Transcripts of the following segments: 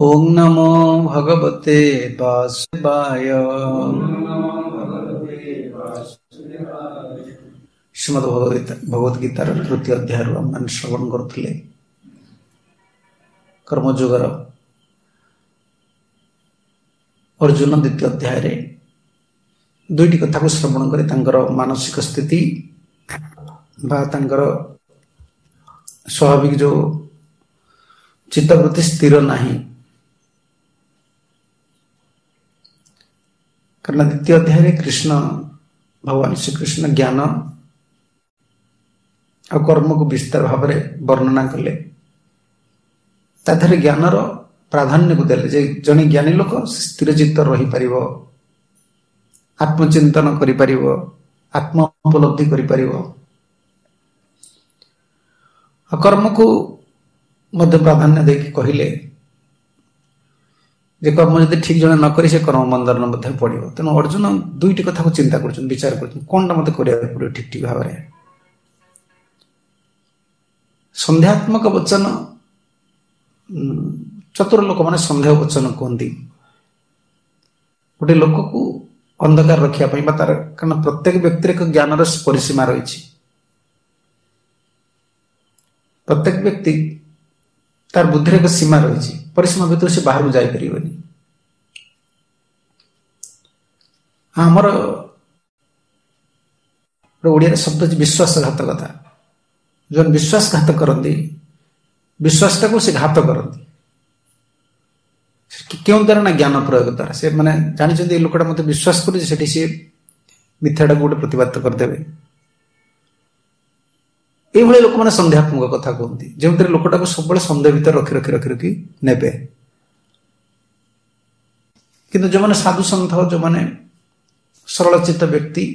ओम नमो भगवते वासुदेवाय। श्रीमद् भगवद गीतार तृतीय अध्याय आम श्रवण करुले कर्मयोगर अर्जुन द्वितीय अध्याय दुईटी कथा को श्रवण कर मानसिक स्थिति स्वाभाविक जो चित्तवृत्ति स्थिर नहीं। कारण द्वितीय अध्याय कृष्ण भगवान श्री कृष्ण ज्ञान और कर्म को विस्तार भाव में वर्णना कले। ताधरे ज्ञानर प्राधान्य को देले जे जने ज्ञानी लोक स्थिर चित्त रही परिवो, आत्मचिंतन करि परिवो, आत्म उपलब्धि करि परिवो। कर्म को मध्य प्राधान्य देकी कहिले जे कर्म यदि ठीक जने न करी से कर्म बंधन मध्य पड़िबो। तेणु अर्जुन दुईटी कथा को चिंता करछन, विचार करछन कोनटा मते करिया पड़िबो ठीक ठीक भाव में। संध्यात्मक वचन चतुर लोक माने संध्या वचन कहती गोटे लोक को अंधकार रखा तार, कारण प्रत्येक व्यक्ति एक ज्ञान परिसीमा रही। प्रत्येक व्यक्ति तार बुद्धि एक सीमा रही, परिसीमा भीतर से बाहर जापर। आमर ओडिया शब्द विश्वासघातकता। जो विश्वासघात करती विश्वासटा को से घात करती क्यों द्वारा ना ज्ञान प्रयोग द्वारा से माने जानी लोकटा मत विश्वास कर सी मिथ्याटा गोटे प्रतिपादित करदे। ये लोक मैंने संध्यात्मक कथा कहते जो लोकटा को सब सन्देह भीतर रखी रखी रखी रखी ने। किंतु जो मैंने साधु सन्थ जो मैंने सरलचित्त व्यक्ति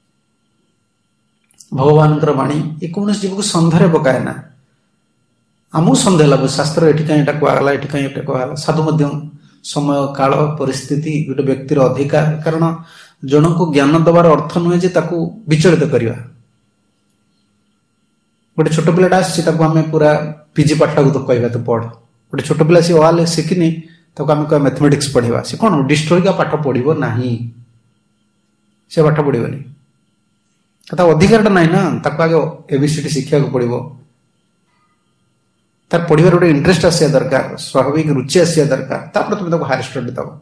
भगवान वाणी ये कौन जीव को सन्देह पकाए ना। आमको सन्देह लगू शास्त्र ये कहीं कहला ये कहीं कहला। साधु मध्य समय काल परिस्थिति गोटे व्यक्तिर अधिकार, कारण जन को ज्ञान दबार अर्थ नुहे विचलित करवा। गोटे छोट पिलाटा आम पूरा पीजी पाठटा को तो कहवा तो पढ़। गोटे छोट पिला सी वाले शिखिनी आम कह मैथमेटिक्स पढ़ा सी कौन डिस्ट्रॉय का पाठ पढ़ो ना, से पाठ पढ़ोनी अधिकार ना ना। आगे एबीसीडी शिखा पड़ो, तार पढ़ार गोटे इंटरेस्ट आसा दरकार, स्वाभाविक रुचि आसा दरकार। तुम हायर स्टडी दब।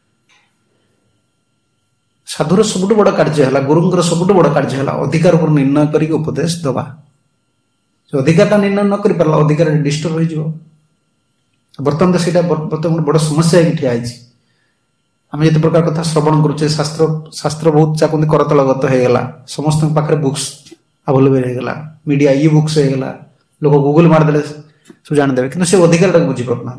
साधुर सबुठ बड़ कार्य है, गुरुंर सबुठ बड़ कार्य है अधिकार पर निर्णय करके उपदेश दबा। जो अधिकार निर्णय न कर पारा अधिकार डिस्टर्ब हो। बर्तमान तो सीटा बर्तमान बड़ समस्या ठिया आम जिते प्रकार कथा श्रवण करुचे शास्त्र शास्त्र बहुत चाहते करतलगत होगा। समस्त पाखे बुक्स अवेलेबल होगा, मीडिया ई बुक्स होगा, लोग गूगल मारदे सब जानदे, कि से अधिकार बुझी पाना।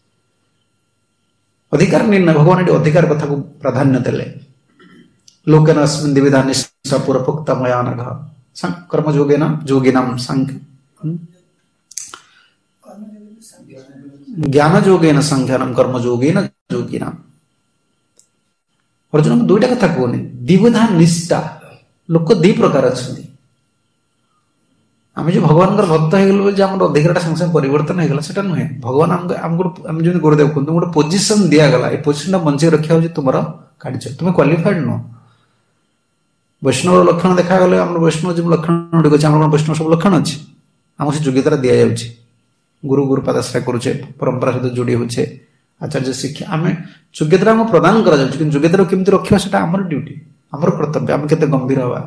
अधिकार निर्णय भगवान ये अधिकार कथा को प्राधान्य देले। लोकेन अस्मिन् द्विविधा निष्ठा पूर्वोक्त मया नघ कर्मयोगेन योगिनां सांख्य ज्ञान योगेन संख्यानम कर्मयोगेन योगिनां। अर्जुन दुईटा कथा कहने द्विविधा निष्ठा लोक दी प्रकार अच्छा। आम जो भगवान भक्त हो अधिकार संगे संगे परिवर्तन होगा से नुहे। भगवान आम जो गुरुदेव कहते गोटे पोजिशन दिगला, ये पोजिशन बंचे रखा हूँ तुम कार्य। तुम क्वालिफाइड नुह। वैष्णव लक्षण देखागले आम वैष्णव जो लक्षण गुड़िक अच्छे वैष्णव सब लक्षण अच्छे आम से योग्यता दि जाऊँगी। गुरु गुरुपादाश्रय करुचे, परंपरा सहित जोड़ी होचे, आचार्य शिक्षा आम योग्यता आम प्रदान कर योग्यता केमती रखा से आमर ड्यूटी, आमर कर्तव्य। आम केते गंभीर हवा।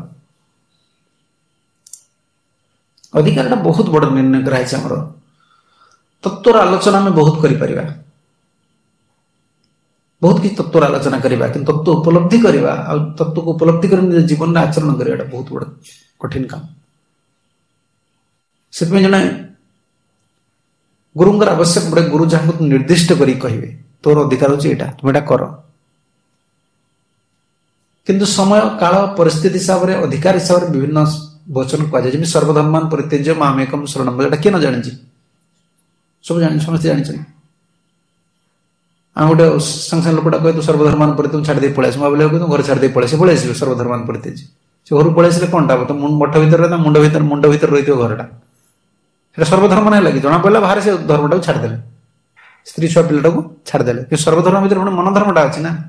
अधिकार बहुत बड़ निर्णय कराई आमर। तत्वर आलोचना में बहुत करिपरिबा, बहुत किसी तत्वर आलोचना करवा, कि तत्व उपलब्धि करवा आ तत्व को उपलब्धि कर जीवन में आचरण करवा बहुत बड़ कठिन काम। से जड़े गुरुंर आवश्यक पड़े, गुरु जहाँ को निर्दिष्ट करी कहे तोर अधिकार होची एटा, तुम एटा कर। किंतु समय काल परिस्थिति हिसाब से अधिकार हिसाब से विभिन्न वचन कहुए। जमी सर्वधर्मान परित्यज्य मामेकम शरणम, एटा किए न जानी सब जानी समस्त जानी। आम गोटे संगे संगे लोकटा कहे तू सर्वधर्मान परित्यज छाड़ी दे पलैस बोले तुम घर छाड़ी दे पलैस पलैस सर्वधर्मान परित्यज से घर पलैस कौनटा तो मठ भर मुंड भर रही घरटा सर्वधर्म नहीं लगे जना पड़ा बाहर से धर्मटा को छाड़देले ସ୍ତ୍ରୀ ଛୁଆ ପିଲାଟାକୁ ଛାଡ଼ିଦେଲେ। କିନ୍ତୁ ସର୍ବଧର୍ମ ଭିତରେ ଗୋଟେ ମନଧର୍ମଟା ଅଛି ନା,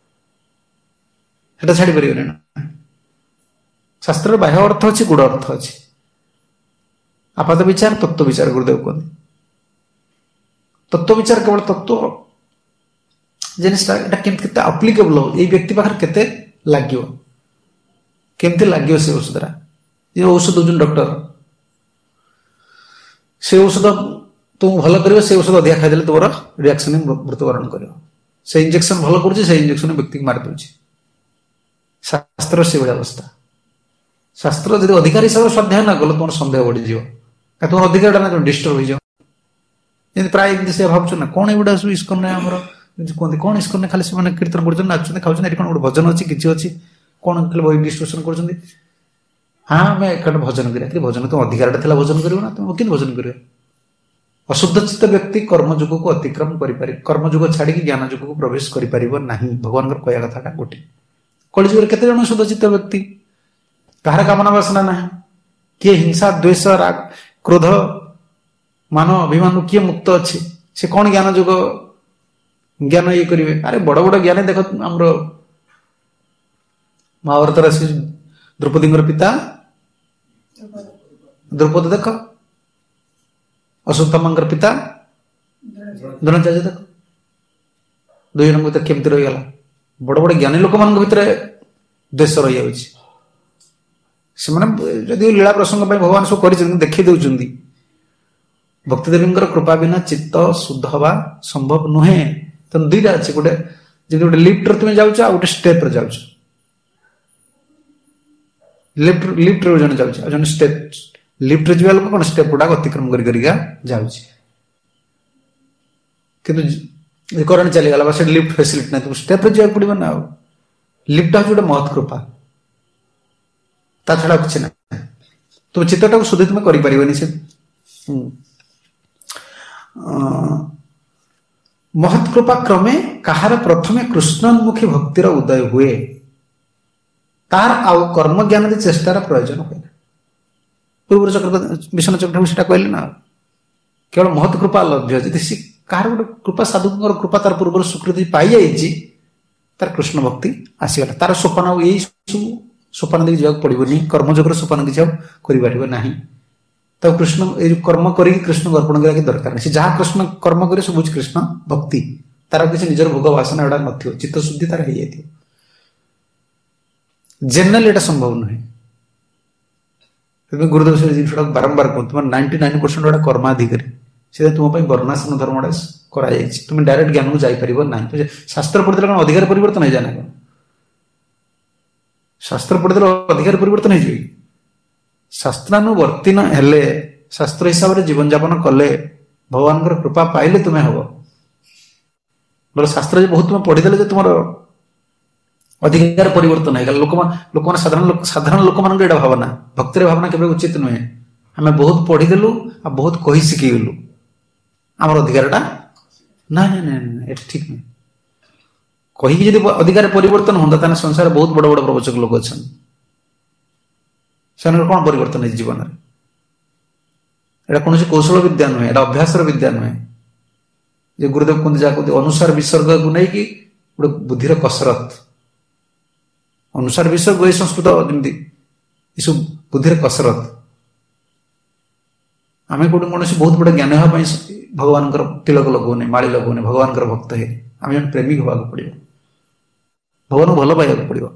ସେଟା ଛାଡ଼ି ପାରିବନି ନା। ଶାସ୍ତ୍ରରେ ବାହ୍ୟ ଅର୍ଥ ଅଛି, ଗୁଡ଼ ଅର୍ଥ ଅଛି। ଆପାତ ବିଚାର, ତତ୍ତ୍ୱ ବିଚାର ଗୁରୁଦେବ କୁହନ୍ତି। ତତ୍ତ୍ୱ ବିଚାର କେବଳ ତତ୍ତ୍ୱ ଜିନିଷଟା ଏଟା କେତେ ଆପ୍ଲିକେବଲ ହବ, ଏଇ ବ୍ୟକ୍ତି ପାଖରେ କେତେ ଲାଗିବ, କେମିତି ଲାଗିବ ସେ ଔଷଧଟା। ଯେ ଔଷଧ ଦଉଛନ୍ତି ଡକ୍ଟର, ସେ ଔଷଧ ତୁମକୁ ଭଲ କରିବ, ସେ ଔଷଧ ଅଧିକା ଖାଇଦେଲେ ତୁମର ରିଆକ୍ସନ ମୃତ୍ୟୁବରଣ କରିବ। ସେ ଇଞ୍ଜେକ୍ସନ ଭଲ କରୁଛି, ସେ ଇଞ୍ଜେକ୍ସନ ବ୍ୟକ୍ତିକୁ ମାରି ଦେଉଛି। ଶାସ୍ତ୍ର ସେଭଳି ଅବସ୍ଥା। ଶାସ୍ତ୍ର ଯଦି ଅଧିକାର ହିସାବରେ ସ୍ୱାଧ୍ୟାୟ ନ କଲେ ତୁମର ସନ୍ଦେହ ବଢିଯିବ, ତୁମର ଅଧିକାରଟା ନା ତୁମେ ଡିଷ୍ଟର୍ବ ହେଇଯିବ। ଯେମିତି ପ୍ରାୟ ଏମିତି ସେ ଭାବୁଛୁ ନା କଣ ଏଗୁଡ଼ା ସବୁ ଇସ୍କନରେ ଆମର କୁହନ୍ତି, କଣ ଇସ୍କନରେ ଖାଲି ସେମାନେ କୀର୍ତ୍ତନ କରୁଛନ୍ତି, ନାଚୁଛନ୍ତି, ଖାଉଛନ୍ତି, ଏଠି କଣ ଗୋଟେ ଭଜନ ଅଛି, କିଛି ଅଛି, କଣ ଖାଲି ବହି ଡିଷ୍ଟ୍ରିବ୍ୟୁସନ କରୁଛନ୍ତି। ହଁ ଆମେ ଏକାଠି ଭଜନ କରିବା, ଭଜନ ତୁମ ଅଧିକାରଟା ଥିଲା ଭଜନ କରିବ ନା, ତୁମେ କେମିତି ଭଜନ କରିବ? ଅଶୁଦ୍ଧ ଚିତ୍ତ ବ୍ୟକ୍ତି କର୍ମଯୁଗକୁ ଅତିକ୍ରମ କରିପାରିବ, କର୍ମଯୁଗ ଛାଡିକି ଜ୍ଞାନ ଯୁଗକୁ ପ୍ରବେଶ କରିପାରିବ ନାହିଁ। ଭଗବାନଙ୍କର କହିବା କଥାଟା ଗୋଟେ। କଳିଯୁଗରେ କେତେ ଜଣ ଶୁଦ୍ଧ ଚିତ୍ତ ବ୍ୟକ୍ତି, କାହାର କାମନା ବାସନା ନାହିଁ, କିଏ ହିଂସା ଦ୍ୱେଷ ରାଗ କ୍ରୋଧ ମାନ ଅଭିମାନରୁ କିଏ ମୁକ୍ତ ଅଛି, ସେ କଣ ଜ୍ଞାନ ଯୁଗ ଜ୍ଞାନ ଇଏ କରିବେ? ଆରେ ବଡ ବଡ ଜ୍ଞାନୀ ଦେଖ, ଆମର ମହାଭାରତର ସେ ଦ୍ରୌପଦୀଙ୍କର ପିତା ଦ୍ରୌପଦୀ ଦେଖ, ଅଶ୍ୱତ୍ଥାମାଙ୍କର ପିତା ଦ୍ରୋଣାଚାର୍ଯ୍ୟ ଦେଖ, ଦୁଇ ଜଣଙ୍କ ଭିତରେ କେମିତି ରହିଗଲା। ବଡ ବଡ ଜ୍ଞାନୀ ଲୋକମାନଙ୍କ ଭିତରେ ଦ୍ୱେଷ ରହିଯାଉଛି। ସେମାନେ ଯଦି ଲୀଳା ପ୍ରସଙ୍ଗ ପାଇଁ ଭଗବାନ ସବୁ କରିଛନ୍ତି, ଦେଖେଇ ଦଉଛନ୍ତି। ଭକ୍ତିଦେବୀଙ୍କର କୃପା ବିନା ଚିତ୍ତ ଶୁଦ୍ଧ ହବା ସମ୍ଭବ ନୁହେଁ। ତେଣୁ ଦୁଇଟା ଅଛି, ଗୋଟେ ଯଦି ଗୋଟେ ଲିଫ୍ଟରେ ତୁମେ ଯାଉଛ, ଆଉ ଗୋଟେ ଷ୍ଟେପରେ ଯାଉଛ। ଲିଫ୍ଟରେ ଜଣେ ଯାଉଛି, ଆଉ ଜଣେ ଷ୍ଟେପ। ଲିଫ୍ଟରେ ଯିବା ଲୋକ କଣ ଷ୍ଟେପ ଗୁଡାକ ଅତିକ୍ରମ କରିକା ଯାଉଛି। କିନ୍ତୁ କରେଣ୍ଟ ଚାଲିଗଲା ବା ସେଠି ଲିଫ୍ଟ ଫେସିଲିଟି ନାହିଁ, ତୁମକୁ ଷ୍ଟେପରେ ଯିବାକୁ ପଡିବ ନା। ଆଉ ଲିଫ୍ଟ ହଉଛି ଗୋଟେ ମହତ୍ କୃପା, ତା ଛଡା କିଛି ନାହିଁ। ତୁମ ଚିତ୍ତଟାକୁ ଶୁଦ୍ଧ ତୁମେ କରିପାରିବନି। ସେ ମହତ୍ କୃପା କ୍ରମେ କାହାର ପ୍ରଥମେ କୃଷ୍ଣୋନ୍ମୁଖୀ ଭକ୍ତିର ଉଦୟ ହୁଏ, ତାର ଆଉ କର୍ମ ଜ୍ଞାନ ଚେଷ୍ଟାର ପ୍ରୟୋଜନ ହୁଏ ନା। ପୂର୍ବରୁ ବିଷ୍ଣୁ ଚକ୍ରବର୍ତ୍ତୀ ସେଟା କହିଲେ ନା, କେବଳ ମହତ୍ କୃପା ଲଭ୍ୟ। ଯଦି ସେ କାହାର ଗୋଟେ କୃପା, ସାଧୁଙ୍କର କୃପା ତାର ପୂର୍ବରୁ ସ୍ୱୀକୃତି ପାଇଯାଇଛି, ତାର କୃଷ୍ଣ ଭକ୍ତି ଆସିଗଲା। ତାର ସୋପାନ ଆଉ ଏଇ ସବୁ ସୋପାନ ଦେଇକି ଯିବାକୁ ପଡିବନି, କର୍ମଯୋଗର ସୋପାନ କିଛି ଆଉ କରିପାରିବ ନାହିଁ। ତାକୁ କୃଷ୍ଣ ଏଇ ଯୋଉ କର୍ମ କରିକି କୃଷ୍ଣଙ୍କୁ ଅର୍ପଣ କରିବା କିଛି ଦରକାର ନାହିଁ। ସେ ଯାହା କୃଷ୍ଣ କର୍ମ କରି ସବୁ ହଉଛି କୃଷ୍ଣ ଭକ୍ତି। ତାର କିଛି ନିଜର ଭୋଗ ବାସନା ଏଗୁଡା ନଥିବ, ଚିତ୍ତ ଶୁଦ୍ଧି ତାର ହେଇଯାଇଥିବ। ଜେନେରାଲି ଏଟା ସମ୍ଭବ ନୁହେଁ। ସେଥିପାଇଁ ଗୁରୁଦେବ ସେ ଜିନିଷଟାକୁ ବାରମ୍ବାର କୁହନ୍ତୁ, ତୁମର 99% ଗୁଡା କର୍ମାଧିକାରୀ। ସେଇଟା ତୁମ ପାଇଁ ବର୍ଣ୍ଣାଶ୍ରମ ଧର୍ମଟା କରାଯାଇଛି। ତୁମେ ଡାଇରେକ୍ଟ ଜ୍ଞାନକୁ ଯାଇପାରିବ ନାହିଁ। ଶାସ୍ତ୍ର ପଢିଦେଲେ କଣ ଅଧିକାର ପରିବର୍ତ୍ତନ ହେଇଯାଏ ନା କଣ? ଶାସ୍ତ୍ର ପଢିଦେଲେ ଅଧିକାର ପରିବର୍ତ୍ତନ ହେଇଯିବ? ଶାସ୍ତ୍ରାନୁବର୍ତ୍ତୀ ହେଲେ, ଶାସ୍ତ୍ର ହିସାବରେ ଜୀବନଯାପନ କଲେ, ଭଗବାନଙ୍କର କୃପା ପାଇଲେ ତୁମେ ହବ। ବୋଲେ ଶାସ୍ତ୍ର ଯେ ବହୁତ ତୁମେ ପଢିଦେଲେ ଯେ ତୁମର ଅଧିକାର ପରିବର୍ତ୍ତନ ହେଇଗଲା। ଲୋକମାନେ ସାଧାରଣ ଲୋକମାନଙ୍କର ଏଇଟା ଭାବନା, ଭକ୍ତିର ଭାବନା କେବେ ଉଚିତ ନୁହେଁ। ଆମେ ବହୁତ ପଢିଦେଲୁ ଆଉ ବହୁତ କହି ଶିଖିଗଲୁ, ଆମର ଅଧିକାରଟା ନାଇଁ ନାଇଁ ନାଇଁ, ଏଟା ଠିକ ନୁହେଁ। କହିକି ଯଦି ଅଧିକାର ପରିବର୍ତ୍ତନ ହୁଅନ୍ତା, ତାହେଲେ ସଂସାରରେ ବହୁତ ବଡ ବଡ ପ୍ରବଚକ ଲୋକ ଅଛନ୍ତି। ସେମାନଙ୍କର କଣ ପରିବର୍ତ୍ତନ ହେଇଛି ଜୀବନରେ? ଏଟା କୌଣସି କୌଶଳ ବିଦ୍ୟା ନୁହେଁ, ଏଟା ଅଭ୍ୟାସର ବିଦ୍ୟା ନୁହେଁ। ଯେ ଗୁରୁଦେବ କୁହନ୍ତି, ଯାହା କୁହନ୍ତି ଅନୁସାର ବିସର୍ଗକୁ ନେଇକି ଗୋଟେ ବୁଦ୍ଧିର କସରତ। ଅନୁସାର ବିସର୍ଗ ଏ ସଂସ୍କୃତ ଯେମିତି ଏସବୁ ବୁଦ୍ଧିର କସରତ। ଆମେ କୋଉଠି କୌଣସି ବହୁତ ବଡ ଜ୍ଞାନ ହେବା ପାଇଁ ଭଗବାନଙ୍କର ତିଳକ ଲଗଉନି, ମାଳି ଲଗଉନି, ଭଗବାନଙ୍କର ଭକ୍ତ ହେଇ ଆମେ ଜଣେ ପ୍ରେମିକ ହେବାକୁ ପଡିବ, ଭଗବାନଙ୍କୁ ଭଲ ପାଇବାକୁ ପଡିବ।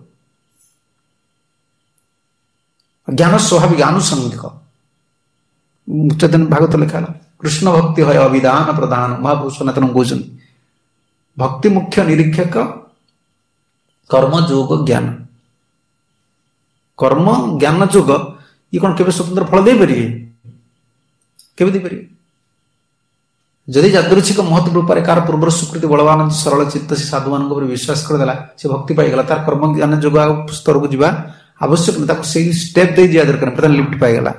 ଜ୍ଞାନ ସ୍ୱାଭାବିକ ଆନୁଷଙ୍ଗିକ। ଚୈତନ୍ୟ ଭାଗବତ ଲେଖା ହେଲା, କୃଷ୍ଣ ଭକ୍ତି ହୟ ଅଭିଧାନ ପ୍ରଧାନ। ମହାପୁରୁଷ ସନାତନ କହୁଛନ୍ତି, ଭକ୍ତି ମୁଖ୍ୟ ନିରୀକ୍ଷକ, କର୍ମ ଯୋଗ ଜ୍ଞାନ। କର୍ମ ଜ୍ଞାନ ଯୋଗ ଇଏ କଣ କେବେ ସ୍ୱତନ୍ତ୍ର ଫଳ ଦେଇପାରିବେ? କେବେ ଦେଇପାରିବେ? ଯଦି ଯାଦୃଚ୍ଛିକ ମହତ୍ ରୂପରେ କାହାର ପୂର୍ବର ସ୍ୱୀକୃତି ବଳବାନ ସରଳ ଚିତ୍ତ ସେ ସାଧୁମାନଙ୍କ ଉପରେ ବିଶ୍ୱାସ କରିଦେଲା, ସେ ଭକ୍ତି ପାଇଗଲା, ତାର କର୍ମ ଜ୍ଞାନ ଯୋଗ ଆଉ ସ୍ତରକୁ ଯିବା ଆବଶ୍ୟକ ନାହିଁ। ତାକୁ ସେଇ ଷ୍ଟେପ ଦେଇ ଯିବା ଦରକାର, ପ୍ରଥମେ ଲିଫ୍ଟ ପାଇଗଲା।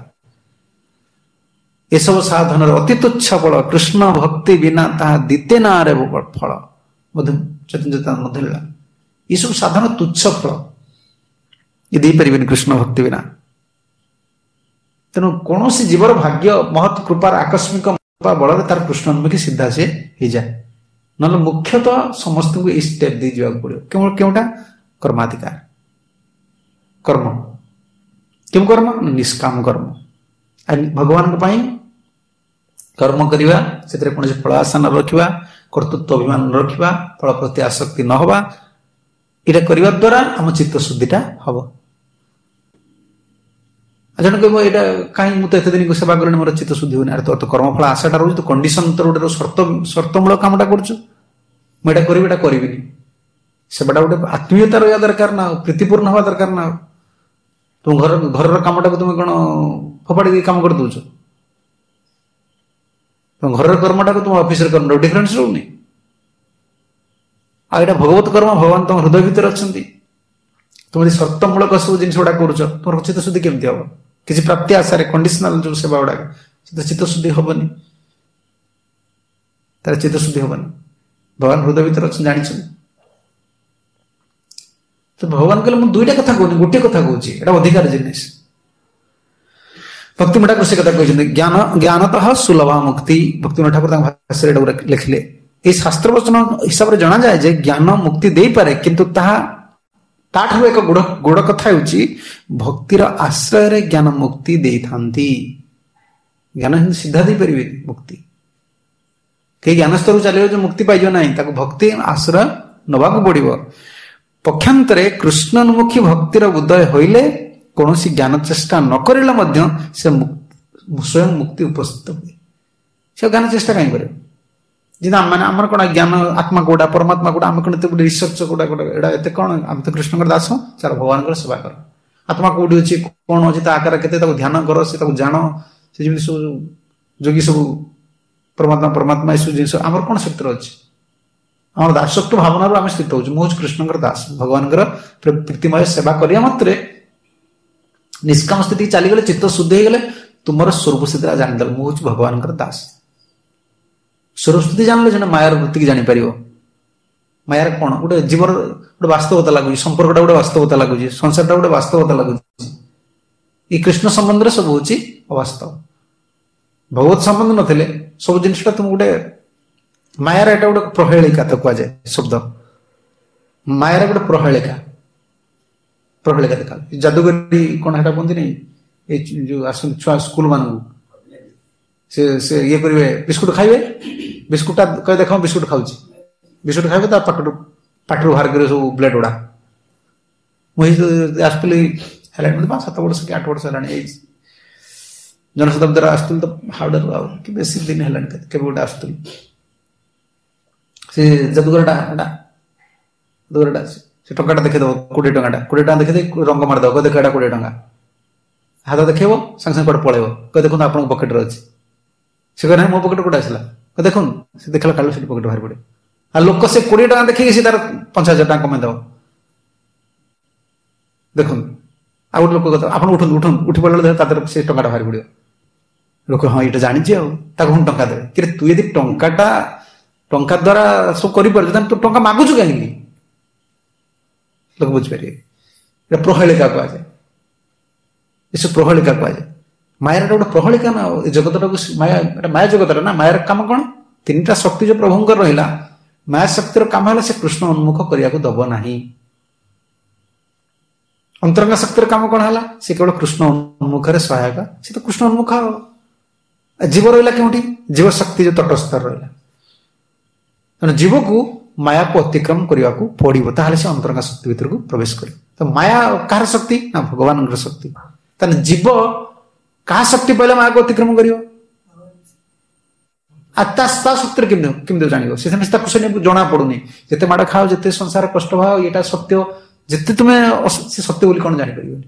ଏସବୁ ସାଧନର ଅତି ତୁଚ୍ଛ ଫଳ, କୃଷ୍ଣ ଭକ୍ତି ବିନା ତାହା ଦିତେ ନାରେ ଫଳ। ଚୈତନ୍ୟ ମଧ୍ୟ ଏସବୁ ସାଧନ ତୁଚ୍ଛ ଫଳ, ଏ ଦେଇପାରିବେନି କୃଷ୍ଣ ଭକ୍ତି ବିନା। ତେଣୁ କୌଣସି ଜୀବର ଭାଗ୍ୟ ମହତ୍ କୃପାର ଆକସ୍ମିକ ବଳରେ ତାର କୃଷ୍ଣ ଉନ୍ମୁଖୀ ସିଧା ସେ ହେଇଯାଏ। ନହେଲେ ମୁଖ୍ୟତଃ ସମସ୍ତଙ୍କୁ ଏଇ ଷ୍ଟେପ୍ ଦେଇ ଯିବାକୁ ପଡିବ। କେଉଁଟା? କର୍ମାଧିକାର, କର୍ମ। କେଉଁ କର୍ମ? ନିଷ୍କାମ କର୍ମ। ଭଗବାନଙ୍କ ପାଇଁ କର୍ମ କରିବା, ସେଥିରେ କୌଣସି ଫଳ ଆଶା ନ ରଖିବା, କର୍ତ୍ତୃତ୍ୱ ଅଭିମାନ ନ ରଖିବା, ଫଳ ପ୍ରତି ଆସକ୍ତି ନ ହବା, ଏଇଟା କରିବା ଦ୍ୱାରା ଆମ ଚିତ୍ତ ଶୁଦ୍ଧିଟା ହବ। ଜଣେ କହିବ ଏଇଟା କାହିଁ ମୁଁ ତ ଏତେ ଦିନ ସେବା କଲିଣି ମୋର ଚିତ୍ତ ଶୁଦ୍ଧି ହଉନି। ଆରେ ତୋର ତ କର୍ମଫଳ ଆଶାଟା ରହୁଛି, ତୁ କଣ୍ଡିସନ ତୋର ଗୋଟେ ସର୍ତ୍ତମୂଳକ କାମଟା କରୁଛୁ। ମୁଁ ଏଇଟା କରିବି, ଏଇଟା କରିବିନି। ସେବାଟା ଗୋଟେ ଆତ୍ମୀୟତା ରହିବା ଦରକାର ନା, ପ୍ରୀତିପୂର୍ଣ୍ଣ ହବା ଦରକାର ନା। ତୁମ ଘରର କାମଟାକୁ ତୁମେ କଣ ଫୋପାଡ଼ି ଦେଇ କାମ କରିଦଉଛ? ତମ ଘରର କର୍ମଟାକୁ ତୁମ ଅଫିସରେ କର୍ମ ଡିଫରେନ୍ସ ରହୁନି। ଆଉ ଏଇଟା ଭଗବତ କର୍ମ, ଭଗବାନ ତମ ହୃଦୟ ଭିତରେ ଅଛନ୍ତି। ତୁମେ ଯଦି ସର୍ତ୍ତମୂଳକ ସବୁ ଜିନିଷ ଗୁଡା କରୁଛ, ତୁମର ଚିତ୍ତ ଶୁଦ୍ଧି କେମିତି ହବ? କିଛି ପ୍ରାପ୍ତି ଆଶାରେ କଣ୍ଡିସନାଲ ଯୋଉ ସେବା ଗୁଡାକ, ସେଟା ଚିତ୍ତ ଶୁଦ୍ଧି ହବନି। ତାର ଚିତ୍ତ ଶୁଦ୍ଧି ହବନି। ଭଗବାନ ହୃଦୟ ଭିତରେ ଅଛନ୍ତି, ଜାଣିଛନ୍ତି। ତ ଭଗବାନ କହିଲେ ମୁଁ ଦୁଇଟା କଥା କହୁନି, ଗୋଟିଏ କଥା କହୁଛି। ଏଟା ଅଧିକାର ଜିନିଷ। ଭକ୍ତିମఠା ଠାକୁର ସେ କଥା କହିଛନ୍ତି। ଜ୍ଞାନତଃ ସୁଲଭା ମୁକ୍ତି। ଭକ୍ତିମଠା ଠାକୁର ତାଙ୍କ ଭାଷାରେ ଏଟା ଲେଖିଲେ। ଏଇ ଶାସ୍ତ୍ର ବଚନ ହିସାବରେ ଜଣାଯାଏ ଯେ ଜ୍ଞାନ ମୁକ୍ତି ଦେଇପାରେ, କିନ୍ତୁ ତାଠାରୁ ଏକ ଗୁଡ଼ କଥା ହେଉଛି ଭକ୍ତିର ଆଶ୍ରୟରେ ଜ୍ଞାନ ମୁକ୍ତି ଦେଇଥାନ୍ତି। ଜ୍ଞାନ ସିଧା ଦେଇପାରିବେନି ମୁକ୍ତି। କେହି ଜ୍ଞାନ ସ୍ତରକୁ ଚାଲିବ ଯେ ମୁକ୍ତି ପାଇଯିବ ନାହିଁ, ତାକୁ ଭକ୍ତି ଆଶ୍ରୟ ନେବାକୁ ପଡିବ। ପକ୍ଷାନ୍ତରେ କୃଷ୍ଣୋନ୍ମୁଖୀ ଭକ୍ତିର ଉଦୟ ହୋଇଲେ କୌଣସି ଜ୍ଞାନ ଚେଷ୍ଟା ନ କରିଲେ ମଧ୍ୟ ସେ ସ୍ୱୟଂ ମୁକ୍ତି ଉପସ୍ଥିତ ହୁଏ। ସେ ଜ୍ଞାନ ଚେଷ୍ଟା କାହିଁ କରିବ? ଯେମିତି ଆମର କଣ ଜ୍ଞାନ ଆତ୍ମା କୋଉଟା, ପରମାତ୍ମା କୋଉଟା, ଆମେ କଣ ଏତେ ଗୋଟେ ରିସର୍ଚ୍ଚ କୋଉଟା ଏଇଟା ଏତେ କଣ? ଆମେ ତ କୃଷ୍ଣଙ୍କର ଦାସ, ଚାଲ ଭଗବାନଙ୍କର ସେବା କର। ଆତ୍ମା କୋଉଠି ଅଛି, କଣ ଅଛି, ତା ଆକାର କେତେ, ତାକୁ ଧ୍ୟାନ କର, ସେ ତାକୁ ଜାଣ। ସେ ଯେମିତି ସବୁ ଯୋଗୀ ସବୁ ପରମାତ୍ମା ଏସବୁ ଜିନିଷ ଆମର କଣ ସତ୍ୟ ଅଛି? ଆମର ଦାସତ୍ୱ ଭାବନାରୁ ଆମେ ସ୍ଥିତ ହଉଛୁ। ମୁଁ ହଉଛି କୃଷ୍ଣଙ୍କର ଦାସ। ଭଗବାନଙ୍କର ପ୍ରୀତିମୟ ସେବା କରିବା ମାତ୍ରେ ନିଷ୍କାମ ସ୍ଥିତିକି ଚାଲିଗଲେ, ଚିତ୍ତ ଶୁଦ୍ଧ ହେଇଗଲେ, ତୁମର ସ୍ୱରୂପ ସ୍ଥିତିଟା ଜାଣିଦେଲ, ମୁଁ ହଉଛି ଭଗବାନଙ୍କର ଦାସ। ସ୍ୱରୂପ ସ୍ଥିତି ଜାଣିଲେ ଜଣେ ମାୟାର ବୃତ୍ତିକି ଜାଣିପାରିବ। ମାୟାର କଣ? ଗୋଟେ ଜୀବର ଗୋଟେ ବାସ୍ତବତା ଲାଗୁଛି, ସମ୍ପର୍କଟା ଗୋଟେ ବାସ୍ତବତା ଲାଗୁଛି, ସଂସାରଟା ଗୋଟେ ବାସ୍ତବତା ଲାଗୁଛି। ଏଇ କୃଷ୍ଣ ସମ୍ବନ୍ଧରେ ସବୁ ହଉଛି ଅବାସ୍ତବ। ଭଗବତ ସମ୍ବନ୍ଧ ନଥିଲେ ସବୁ ଜିନିଷଟା ତୁମ ଗୋଟେ ମାୟାର, ଏଟା ଗୋଟେ ପ୍ରହେଳିକା ତ କୁହାଯାଏ ଶବ୍ଦ। ମାୟାର ଗୋଟେ ପ୍ରହେଳିକା ଦେଖା। ଯାଦୁଗରୀ କଣ ହେଟା କୁହନ୍ତିନି, ଏଇ ଯୋଉ ଆସନ୍ତି ଛୁଆ ସ୍କୁଲ ମାନଙ୍କୁ, ସେ ଇଏ କରିବେ, ବିସ୍କୁଟ ଖାଇବେ, ବିସ୍କୁଟଟା କହି ଦେଖ ବିସ୍କୁଟ ଖାଉଛି, ବିସ୍କୁଟ ଖାଇବେ, ତା ପାଟିରୁ ବାହାର କରିବେ ସବୁ ବ୍ଲେଡ୍ ଗୁଡା। ମୁଁ ଆସୁଥିଲି ହେଲାଣି 5-7 ବର୍ଷ କି 8 ବର୍ଷ ହେଲାଣି, ଏଇ ଜନଶତାବ୍ଦୀରେ ଆସୁଥିଲି ତ ହାଉଡାରୁ, ଆଉ କି ବେଶୀ ଦିନ ହେଲାଣି କେବେ ଗୋଟେ ଆସୁଥିଲି। ସେ ଯାଦୁଗରଟା ସେ ଟଙ୍କାଟା ଦେଖେଇଦବ, 20 ଟଙ୍କା ଦେଖେଇଦେଇ ରଙ୍ଗ ମାରିଦବ, ଦେଖ ଏଟା 20 ଟଙ୍କା। ହାତ ଦେଖେଇବ, ସାଙ୍ଗେ ସାଙ୍ଗେ କୁଆଡେ ପଳେଇବ, ଦେଖନ୍ତୁ ଆପଣଙ୍କ ପକେଟରେ ଅଛି। ସେ କହ ନାହିଁ ମୋ ପକେଟ କୋଉଟା ଆସିଲା, ଦେଖନ୍ତୁ। ସେ ଦେଖିଲା କାଲି ସେଠି ପକେଟ ବାହାରି ପଡେ। ଆଉ ଲୋକ ସେ 20 ଟଙ୍କା ଦେଖିକି ସେ ତାର 5000 ଟଙ୍କା କମେଇଦବ। ଦେଖନ୍ତୁ ଆଉ ଗୋଟେ ଲୋକ କଥା, ଆପଣ ଉଠନ୍ତୁ, ଉଠି ପଡ଼ିଲା ତା ଦେହରେ ସେ ଟଙ୍କାଟା ବାହାରି ପଡିବ। ଲୋକ ହଁ ଏଇଟା ଜାଣିଛି, ଆଉ ତାକୁ ପୁଣି ଟଙ୍କା ଦେବେ। କିନ୍ତୁ ତୁ ଯଦି ଟଙ୍କା ଦ୍ଵାରା ସବୁ କରିପାରୁଛୁ, ତାହେଲେ ତୁ ଟଙ୍କା ମାଗୁଛୁ କାହିଁକି? ଲୋକ ବୁଝିପାରିବେ। ଏଟା ପ୍ରହେଳିକା କୁହାଯାଏ। ଏସବୁ ପ୍ରହେଳିକା କୁହାଯାଏ। ମାୟାର ଗୋଟେ ପ୍ରହେଳିକା ନା, ଏ ଜଗତଟାକୁ ମାୟା ଜଗତଟା ନା। ମାୟାର କାମ କଣ? 3ଟା ଶକ୍ତି ଯୋଉ ପ୍ରଭୁଙ୍କର ରହିଲା, ମାୟା ଶକ୍ତିର କାମ ହେଲା ସେ କୃଷ୍ଣ ଉନ୍ମୁଖ କରିବାକୁ ଦବ ନାହିଁ। ଅନ୍ତରଙ୍ଗ ଶକ୍ତିର କାମ କଣ ହେଲା? ସେ କେବଳ କୃଷ୍ଣ ଉନ୍ମୁଖରେ ସହାୟକ। ସେ ତ କୃଷ୍ଣ ଉନ୍ମୁଖ। ଜୀବ ରହିଲା କେଉଁଠି? ଜୀବ ଶକ୍ତି ଯୋଉ ତଟସ୍ଥରେ ରହିଲା। ତେଣୁ ଜୀବକୁ ମାୟାକୁ ଅତିକ୍ରମ କରିବାକୁ ପଡିବ, ତାହେଲେ ସେ ଅନ୍ତରଙ୍ଗ ଶକ୍ତି ଭିତରକୁ ପ୍ରବେଶ କରିବ। ତ ମାୟା କାହାର ଶକ୍ତି? ନା ଭଗବାନଙ୍କର ଶକ୍ତି। ତାହେଲେ ଜୀବ କାହା ଶକ୍ତି ପାଇଲେ ମାୟାକୁ ଅତିକ୍ରମ କରିବ? ଆଉ ତା ଶକ୍ତିରେ କେମିତି ଜାଣିବ? ତାକୁ ସେ ଜଣା ପଡୁନି। ଯେତେ ମାଡ ଖାଅ, ଯେତେ ସଂସାର କଷ୍ଟ ଭାଅ, ଏଇଟା ସତ୍ୟ, ଯେତେ ତୁମେ ସେ ସତ୍ୟ ବୋଲି କଣ ଜାଣିପାରିବନି।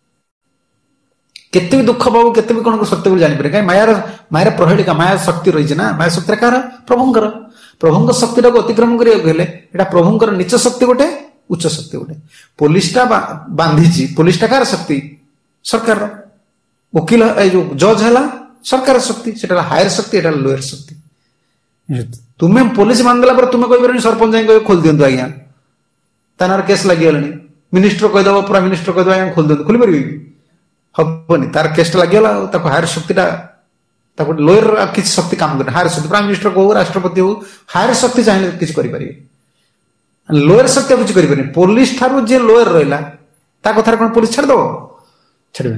କେତେ ବି ଦୁଃଖ ପାଉ, କେତେ ବି କଣ ସତ୍ୟ ବୋଲି ଜାଣିପାରିବ? କାହିଁ ମାୟାର ପ୍ରହେଳିକା, ମାୟା ଶକ୍ତି ରହିଛି ନା। ମାୟା ଶକ୍ତିରେ କାହାର? ପ୍ରଭୁଙ୍କର। ପ୍ରଭୁଙ୍କ ଶକ୍ତିଟାକୁ ଅତିକ୍ରମ କରିବାକୁ ହେଲେ ଏଟା ପ୍ରଭୁଙ୍କର ନିଚ ଶକ୍ତି ଗୋଟେ, ଉଚ୍ଚ ଶକ୍ତି ଗୋଟେ। ପୋଲିସଟା ବାନ୍ଧିଛି, ପୋଲିସଟା କାହାର ଶକ୍ତି? ସରକାରର। ଓକିଲ ଏଇ ଯୋଉ ଜଜ୍ ହେଲା ସରକାର ଶକ୍ତି, ସେଟା ହେଲା ହାୟର ଶକ୍ତି, ଏଟା ହେଲା ଲୋୟର ଶକ୍ତି। ତୁମେ ପୋଲିସ ବାନ୍ଧିଦେଲା ପରେ ତୁମେ କହିପାରିବନି ସରପଞ୍ଚ ଯାଇ କହିବ ଖୋଲି ଦିଅନ୍ତୁ ଆଜ୍ଞା, ତା ନାଁରେ କେସ୍ ଲାଗିଗଲାଣି। ମିନିଷ୍ଟର କହିଦବ, ପ୍ରାଇମ ମିନିଷ୍ଟର କହିଦବ ଆଜ୍ଞା ଖୋଲି ଦିଅନ୍ତୁ, ଖୋଲି ପାରିବେ କି? ହବନି। ତାର କେସ୍ଟା ଲାଗିଗଲା, ଆଉ ତାକୁ ହାୟର ଶକ୍ତିଟା लोयर किसी शक्ति काम करे हायर शक्ति प्राइम मिनिस्टर हो राष्ट्रपति हो हायर शक्ति चाहिए किसी करें लोयर शक्ति किसी करें पुलिस ठारू जे लोयर रहा कथार कौन पुलिस छाड़देव छाड़े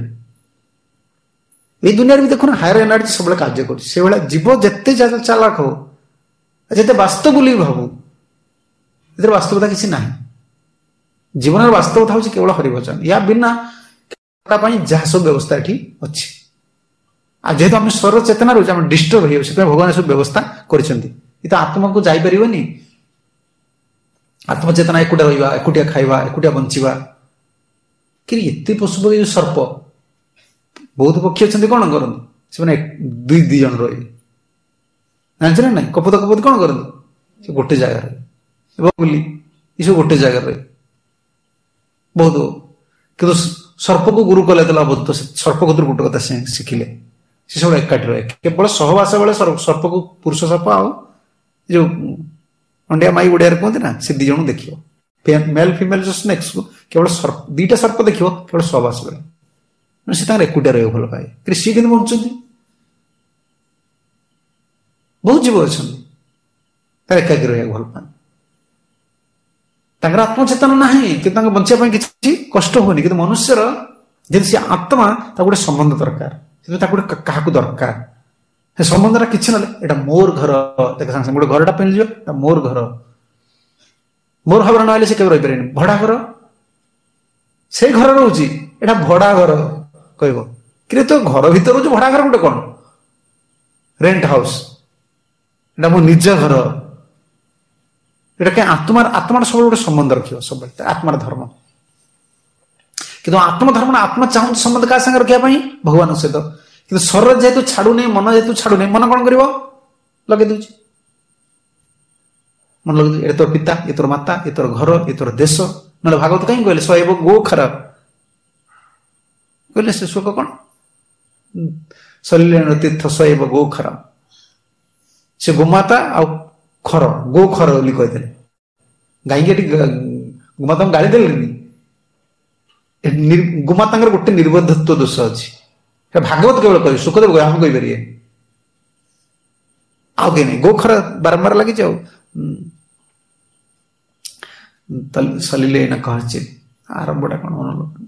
ये दुनिया भी देखो ना हायर एनर्जी सब कार्य कर जीव जिते चालाक हो जिते बास्तव बोली भावु ए वास्तवता किसी ना जीवन वास्तवता हूँ केवल हरिभजन या बिना जहाँ सब व्यवस्था ये अच्छी आ जेहेतु आम स्वर चेतना रोचे आम डिस्टर्ब हो भगवान सब व्यवस्था कर तो आत्मा को जापर आत्मचेतना एकुटिया रहा एकुटिया खाइबा एकुटिया बंचवा कि एत पशु पक्षी सर्प बहुत पक्षी अच्छा कौन करते दुई जन रही जानते ना कपत कपत कौन करते गोटे जगार बोली ये सब गोटे जगार रही बहुत कि सर्प को गुरु कले तो सर्प को गोटे कथा शिखिले सी सब एकाठी रहे केवल सहवास बेले सर्प को पुरुष सर्प आओ जो अंडिया माई ओडिया कहते ना से दी जन देख मेल फिमेल जो स्नेक्स को केवल सर्प दीटा सर्प देख केवल सहवास बेले से एकुटिया रहा भल पाए कि सी कि बंचुं बहुत जीव अच्छा एकाकी रहा भल पाए आत्मचेतन ना कि बचापी किसी कष्ट होनी कि मनुष्यर जब सी आत्मा गोटे संबंध दरकार क्या दरकार से संबंध किसी ना मोर घर देख सागे गोटे घरटा मिल मोर घर मोर भाव ना से रही पारे भड़ा घर से घर रोचे यहाँ भड़ा घर कह कि तो घर भर रोज भड़ा घर गोटे कौन रेंट हाउस एटा मो निज घर एटा आत्मार आत्मार सब गोटे संबंध रख सब आत्मार धर्म कि आत्मधर्म आत्मा चाहूँ संबंध क्या संगे रखापी भगवान सहित कि शरीर जेहेतु छाड़ूनी मन जेहेतु छाड़ूनी मन कौन कर लगे दूच मन लगे ये तोर पिता ये तोर माता ये तोर घर ये तोर देश ना भागवत कहीं कहले सैब गो खराब कहले से शोक कौन सलीलेण तीर्थ सैब गो खराब से गोमाता आ खर गो खर बोली कहते गाई गोमाता गाड़ी देनी गोमाता गोटे निर्बोधत्व दोष अच्छी भागवत केवल कह सुखदेव आम कहीपर आउ कहीं नहीं गोखर बारंबार लगी सलीले कहचे आरंभटा कौन मन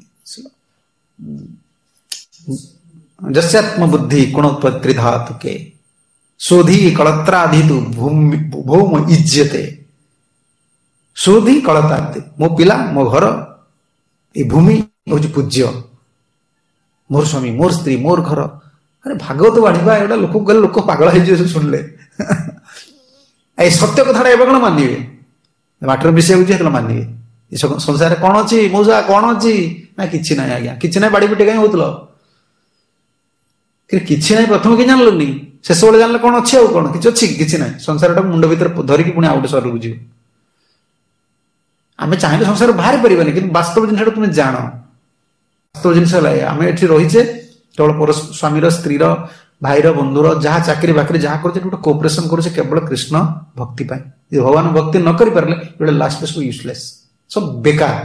जस्यात्म बुद्धि गुणोत्पत्ति धातु के शोधी कलत्राधितु भौम इज्यते शोधी कलत्रादि मो पिला मो घर ये भूमि हूँ पूज्य मोर स्वामी मोर स्त्री मोर घर अरे भागवत बाढ़ा एटा लोक गले लोक पागल हो शुणिले ए सत्य कथा एवं मानवे बाटर विषय मानवे संसार कौन अच्छी मौजा कौन अच्छी ना कि ना आज्ञा कि ना बाड़ी पिटे कहीं होता कि ना प्रथम कि जानलुनि शेष बेले जानले कौन अच्छी कौन कि ना संसार मुंड भर धरिकी पुणी आउ गोटे सर को जीव आम चाहिए संसार बाहर पारे कि वास्तव जिन तुम जान वास्तव जिन आम ये रहीचे केवल स्वामीर स्त्री भाईर बंधुर जहाँ चाकरी बाकरी जहाँ कर कोअपरेशन करुचे केवल कृष्ण भक्ति भगवान भक्ति न कर लास्ट सब यूजलेस सब बेकार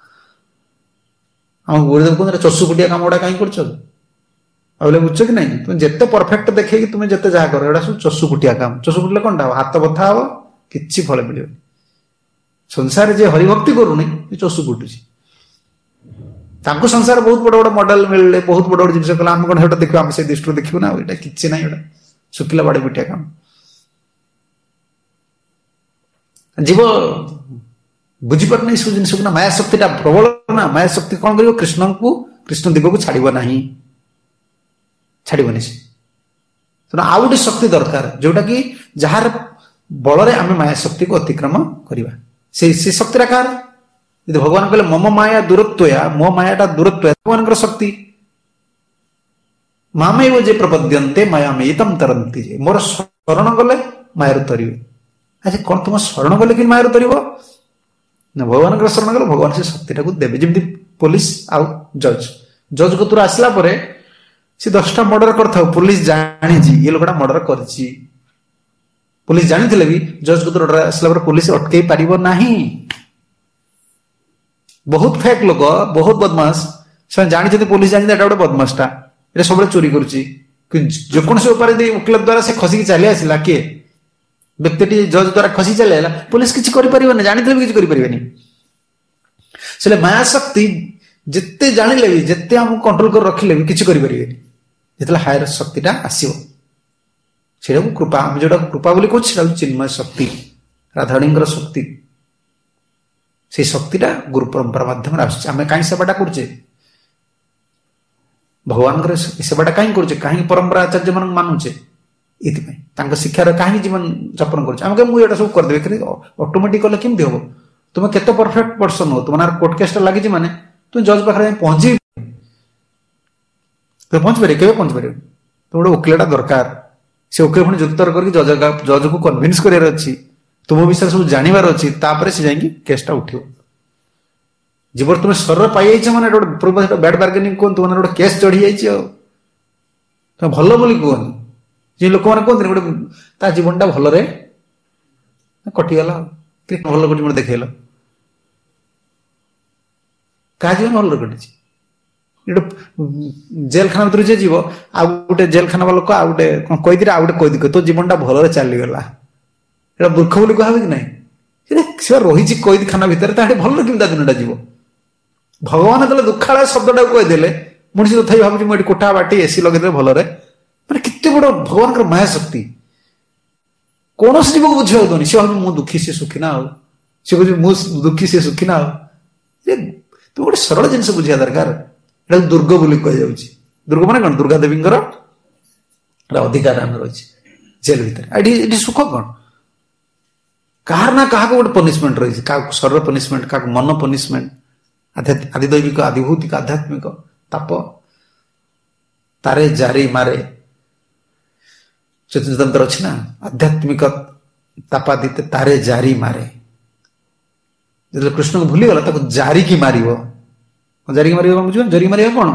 आम गुरुदेव कहते चषुकुटिया कम गुड़ा कहीं कर बुझ कि नहीं तुम जिते परफेक्ट देखे तुम्हें जिते जहाँ कर एटा सब चषुकुटिया काम चषुकुटिया कौन हाथ बथा हम कि फल मिले संसार जे हरिभक्ति करूनी चषु कुटुची संसार बहुत बड़ बड़ मॉडल मिले बहुत बड़ बड़ जिन कला आम कौन देखो आम से दृष्टि देखू ना ये कि ना ये शुक्ला बाड़ी पिटिया काम जीव बुझीपार नहीं सब जिन ना माया शक्ति प्रबल ना माया शक्ति कौन कर कृष्ण को कृष्ण दिग को छाड़ ना छाड़बनी से आउ गोटे शक्ति दरकार जोटा कि जार बल आम माया शक्ति को अतिक्रम करवा से शक्ति कार यदि भगवान कहले मम माया दूरत्वया मो मायाटा दूरत्व भगवान शक्ति मामेव जे प्रपद्यन्ते माया में तम तरंती जे मोर शरण गले मायार तरिवे अच्छा कौन तुम शरण गले कि मायार तर ना भगवान शरण गले भगवान से शक्ति देवे जमी पुलिस आउ जज जज को तुर आसला सी 10टा मर्डर कर पुलिस जानी ये लोकटा मर्डर कर पुलिस जानी भी जज को तुर आसला पुलिस अटकई पार नहीं बहुत फेक लोक बहुत बदमाश से जानी पुलिस जानी गोटे बदमाशटा ये सब चोरी ଯେକୌଣସି ଉପାୟରେ ଓକିଲ ଦ୍ୱାରା ସେ ଖସିକି ଚାଲି ଆସିଲା, କିଏ ବ୍ୟକ୍ତିଟି ଜଜ୍ ଦ୍ୱାରା ଖସି ଚାଲି ଆସିଲା, ପୋଲିସ କିଛି କରିପାରିବନି, ଜାଣିଥିଲେ ବି କିଛି କରିପାରିବେନି। ସେଟା ମାୟା ଶକ୍ତି ଯେତେ ଜାଣିଲେ ବି, ଯେତେ ଆମକୁ କଣ୍ଟ୍ରୋଲ କରି ରଖିଲେ ବି କିଛି କରିପାରିବେନି। ଯେତେବେଳେ ହାୟର ଶକ୍ତିଟା ଆସିବ, ସେଇଟାକୁ କୃପା, ଆମେ ଯୋଉଟାକୁ କୃପା ବୋଲି କହୁଛୁ ସେଟା ହଉଛି ଚିନ୍ମୟ ଶକ୍ତି, ରାଧାରାଣୀଙ୍କର ଶକ୍ତି। ସେଇ ଶକ୍ତିଟା ଗୁରୁ ପରମ୍ପରା ମାଧ୍ୟମରେ ଆସୁଛି। ଆମେ କାହିଁ ସେବାଟା କରୁଛେ? ଭଗବାନଙ୍କର ସେବାଟା କାହିଁକି କରୁଛେ? କାହିଁକି ପରମ୍ପରା ଆଚାର୍ଯ୍ୟ ମାନଙ୍କୁ ମାନୁଛେ? ଏଥିପାଇଁ ତାଙ୍କ ଶିକ୍ଷାର କାହିଁକି ଜୀବନ ଯାପନ କରୁଛେ? ଆମେ ମୁଁ ଏଇଟା ସବୁ କରିଦେବି, ଅଟୋମେଟିକ କଲେ କେମିତି ହବ? ତୁମେ କେତେ ପରଫେକ୍ଟ ପର୍ସନ ହବ, ତୁମ କୋର୍ଟ କେସଟା ଲାଗିଛି ମାନେ ତୁମେ ଜଜ୍ ପାଖରେ ପହଞ୍ଚି ପାରିବ? କେବେ ପହଞ୍ଚି ପାରିବ? ତୁମ ଗୋଟେ ଓକିଲଟା ଦରକାର। ସେ ଓକିଲ ପୁଣି ଯୁକ୍ତର କରିକି ଜଜକୁ କନଭିନ୍ସ କରିବାର ଅଛି, ତୁମ ବିଷୟରେ ସବୁ ଜାଣିବାର ଅଛି, ତାପରେ ସେ ଯାଇକି କେସଟା ଉଠିବ। ଜୀବନ ତୁମେ ଶରୀର ପାଇଯାଇଛ ମାନେ ଗୋଟେ ବ୍ୟାଡ୍ ବାର୍ଗେନିଂ କୁହନ୍ତୁ, ମାନେ ଗୋଟେ କେସ୍ ଚଢି ଯାଇଛି, ଆଉ ତମେ ଭଲ ବୋଲି କୁହନି। ଯେ ଲୋକମାନେ କୁହନ୍ତିନି ଗୋଟେ ତା ଜୀବନଟା ଭଲରେ କଟିଗଲା, ଭଲ ଜୀବନ ଦେଖେଇଲ, କାହା ଜୀବନ ଭଲରେ କଟିଛି? ଗୋଟେ ଜେଲଖାନା ଭିତରୁ ଯିଏ ଯିବ, ଆଉ ଗୋଟେ ଜେଲଖାନା ଲୋକ ଆଉ ଗୋଟେ କଣ କହିଦିଏ, ଆଉ ଗୋଟେ କହିଦିଏ ତୋ ଜୀବନଟା ଭଲରେ ଚାଲିଗଲା, ଏଇଟା ମୂର୍ଖ ବୋଲି କୁହାহবে କି ନାହିଁ? ସେ ରହିଛି କଏଦୀ ଖାନା ଭିତରେ, ତାହେଲେ ଭଲରେ କେମିତି ତା ଦିନଟା ଯିବ? ଭଗବାନ ଯେତେବେଳେ ଦୁଃଖାଳୟ ଶବ୍ଦଟାକୁ କହିଦେଲେ, ମଣିଷ ତଥାପି ଭାବୁଛି ମୁଁ ଏଠି କୋଠା ବାଟି ଏସି ଲଗେଇଦେଲେ ଭଲରେ। ମାନେ କେତେ ବଡ ଭଗବାନଙ୍କର ମାୟା ଶକ୍ତି! କୌଣସି ଜୀବକୁ ବୁଝିବାକୁ ଦଉନି। ସେ ଭାବୁଛି ମୁଁ ଦୁଃଖୀ, ସେ ସୁଖୀ ନା, ଆଉ ସେ କହୁଛି ମୁଁ ଦୁଃଖୀ, ସେ ସୁଖୀ ନା। ଆଉ ତୁ ଗୋଟେ ସରଳ ଜିନିଷ ବୁଝିବା ଦରକାର। ଏଟା ଦୁର୍ଗ ବୋଲି କୁହାଯାଉଛି। ଦୁର୍ଗ ମାନେ କଣ? ଦୁର୍ଗା ଦେବୀଙ୍କର ଅଧିକାର ଆମେ ରହିଛି ଜେଲ ଭିତରେ। ଏଠି ସୁଖ କଣ? କାହାର ନା କାହାକୁ ଗୋଟେ ପନିଶମେଣ୍ଟ ରହିଛି, କାହାକୁ ଶରୀର ପନିଶମେଣ୍ଟ, କାହାକୁ ମନ ପନିଶମେଣ୍ଟ, ଆଦିଦୈବିକ, ଆଦିଭୌତିକ, ଆଧ୍ୟାତ୍ମିକ ତାପ। ତାରେ ଜାରି ମାରେ ଚତୁର୍ଥତନ୍ତ୍ର ଅଛି ନା, ଆଧ୍ୟାତ୍ମିକ ତାପାଦିତେ ତାରେ ଜାରି ମାରେ। ଯେତେବେଳେ କୃଷ୍ଣଙ୍କୁ ଭୁଲିଗଲା, ତାକୁ ଜାରିକି ମାରିବ। ଜାରିକି ମାରିବ କଣ ବୁଝିବ? ଜାରିକି ମାରିବ କଣ?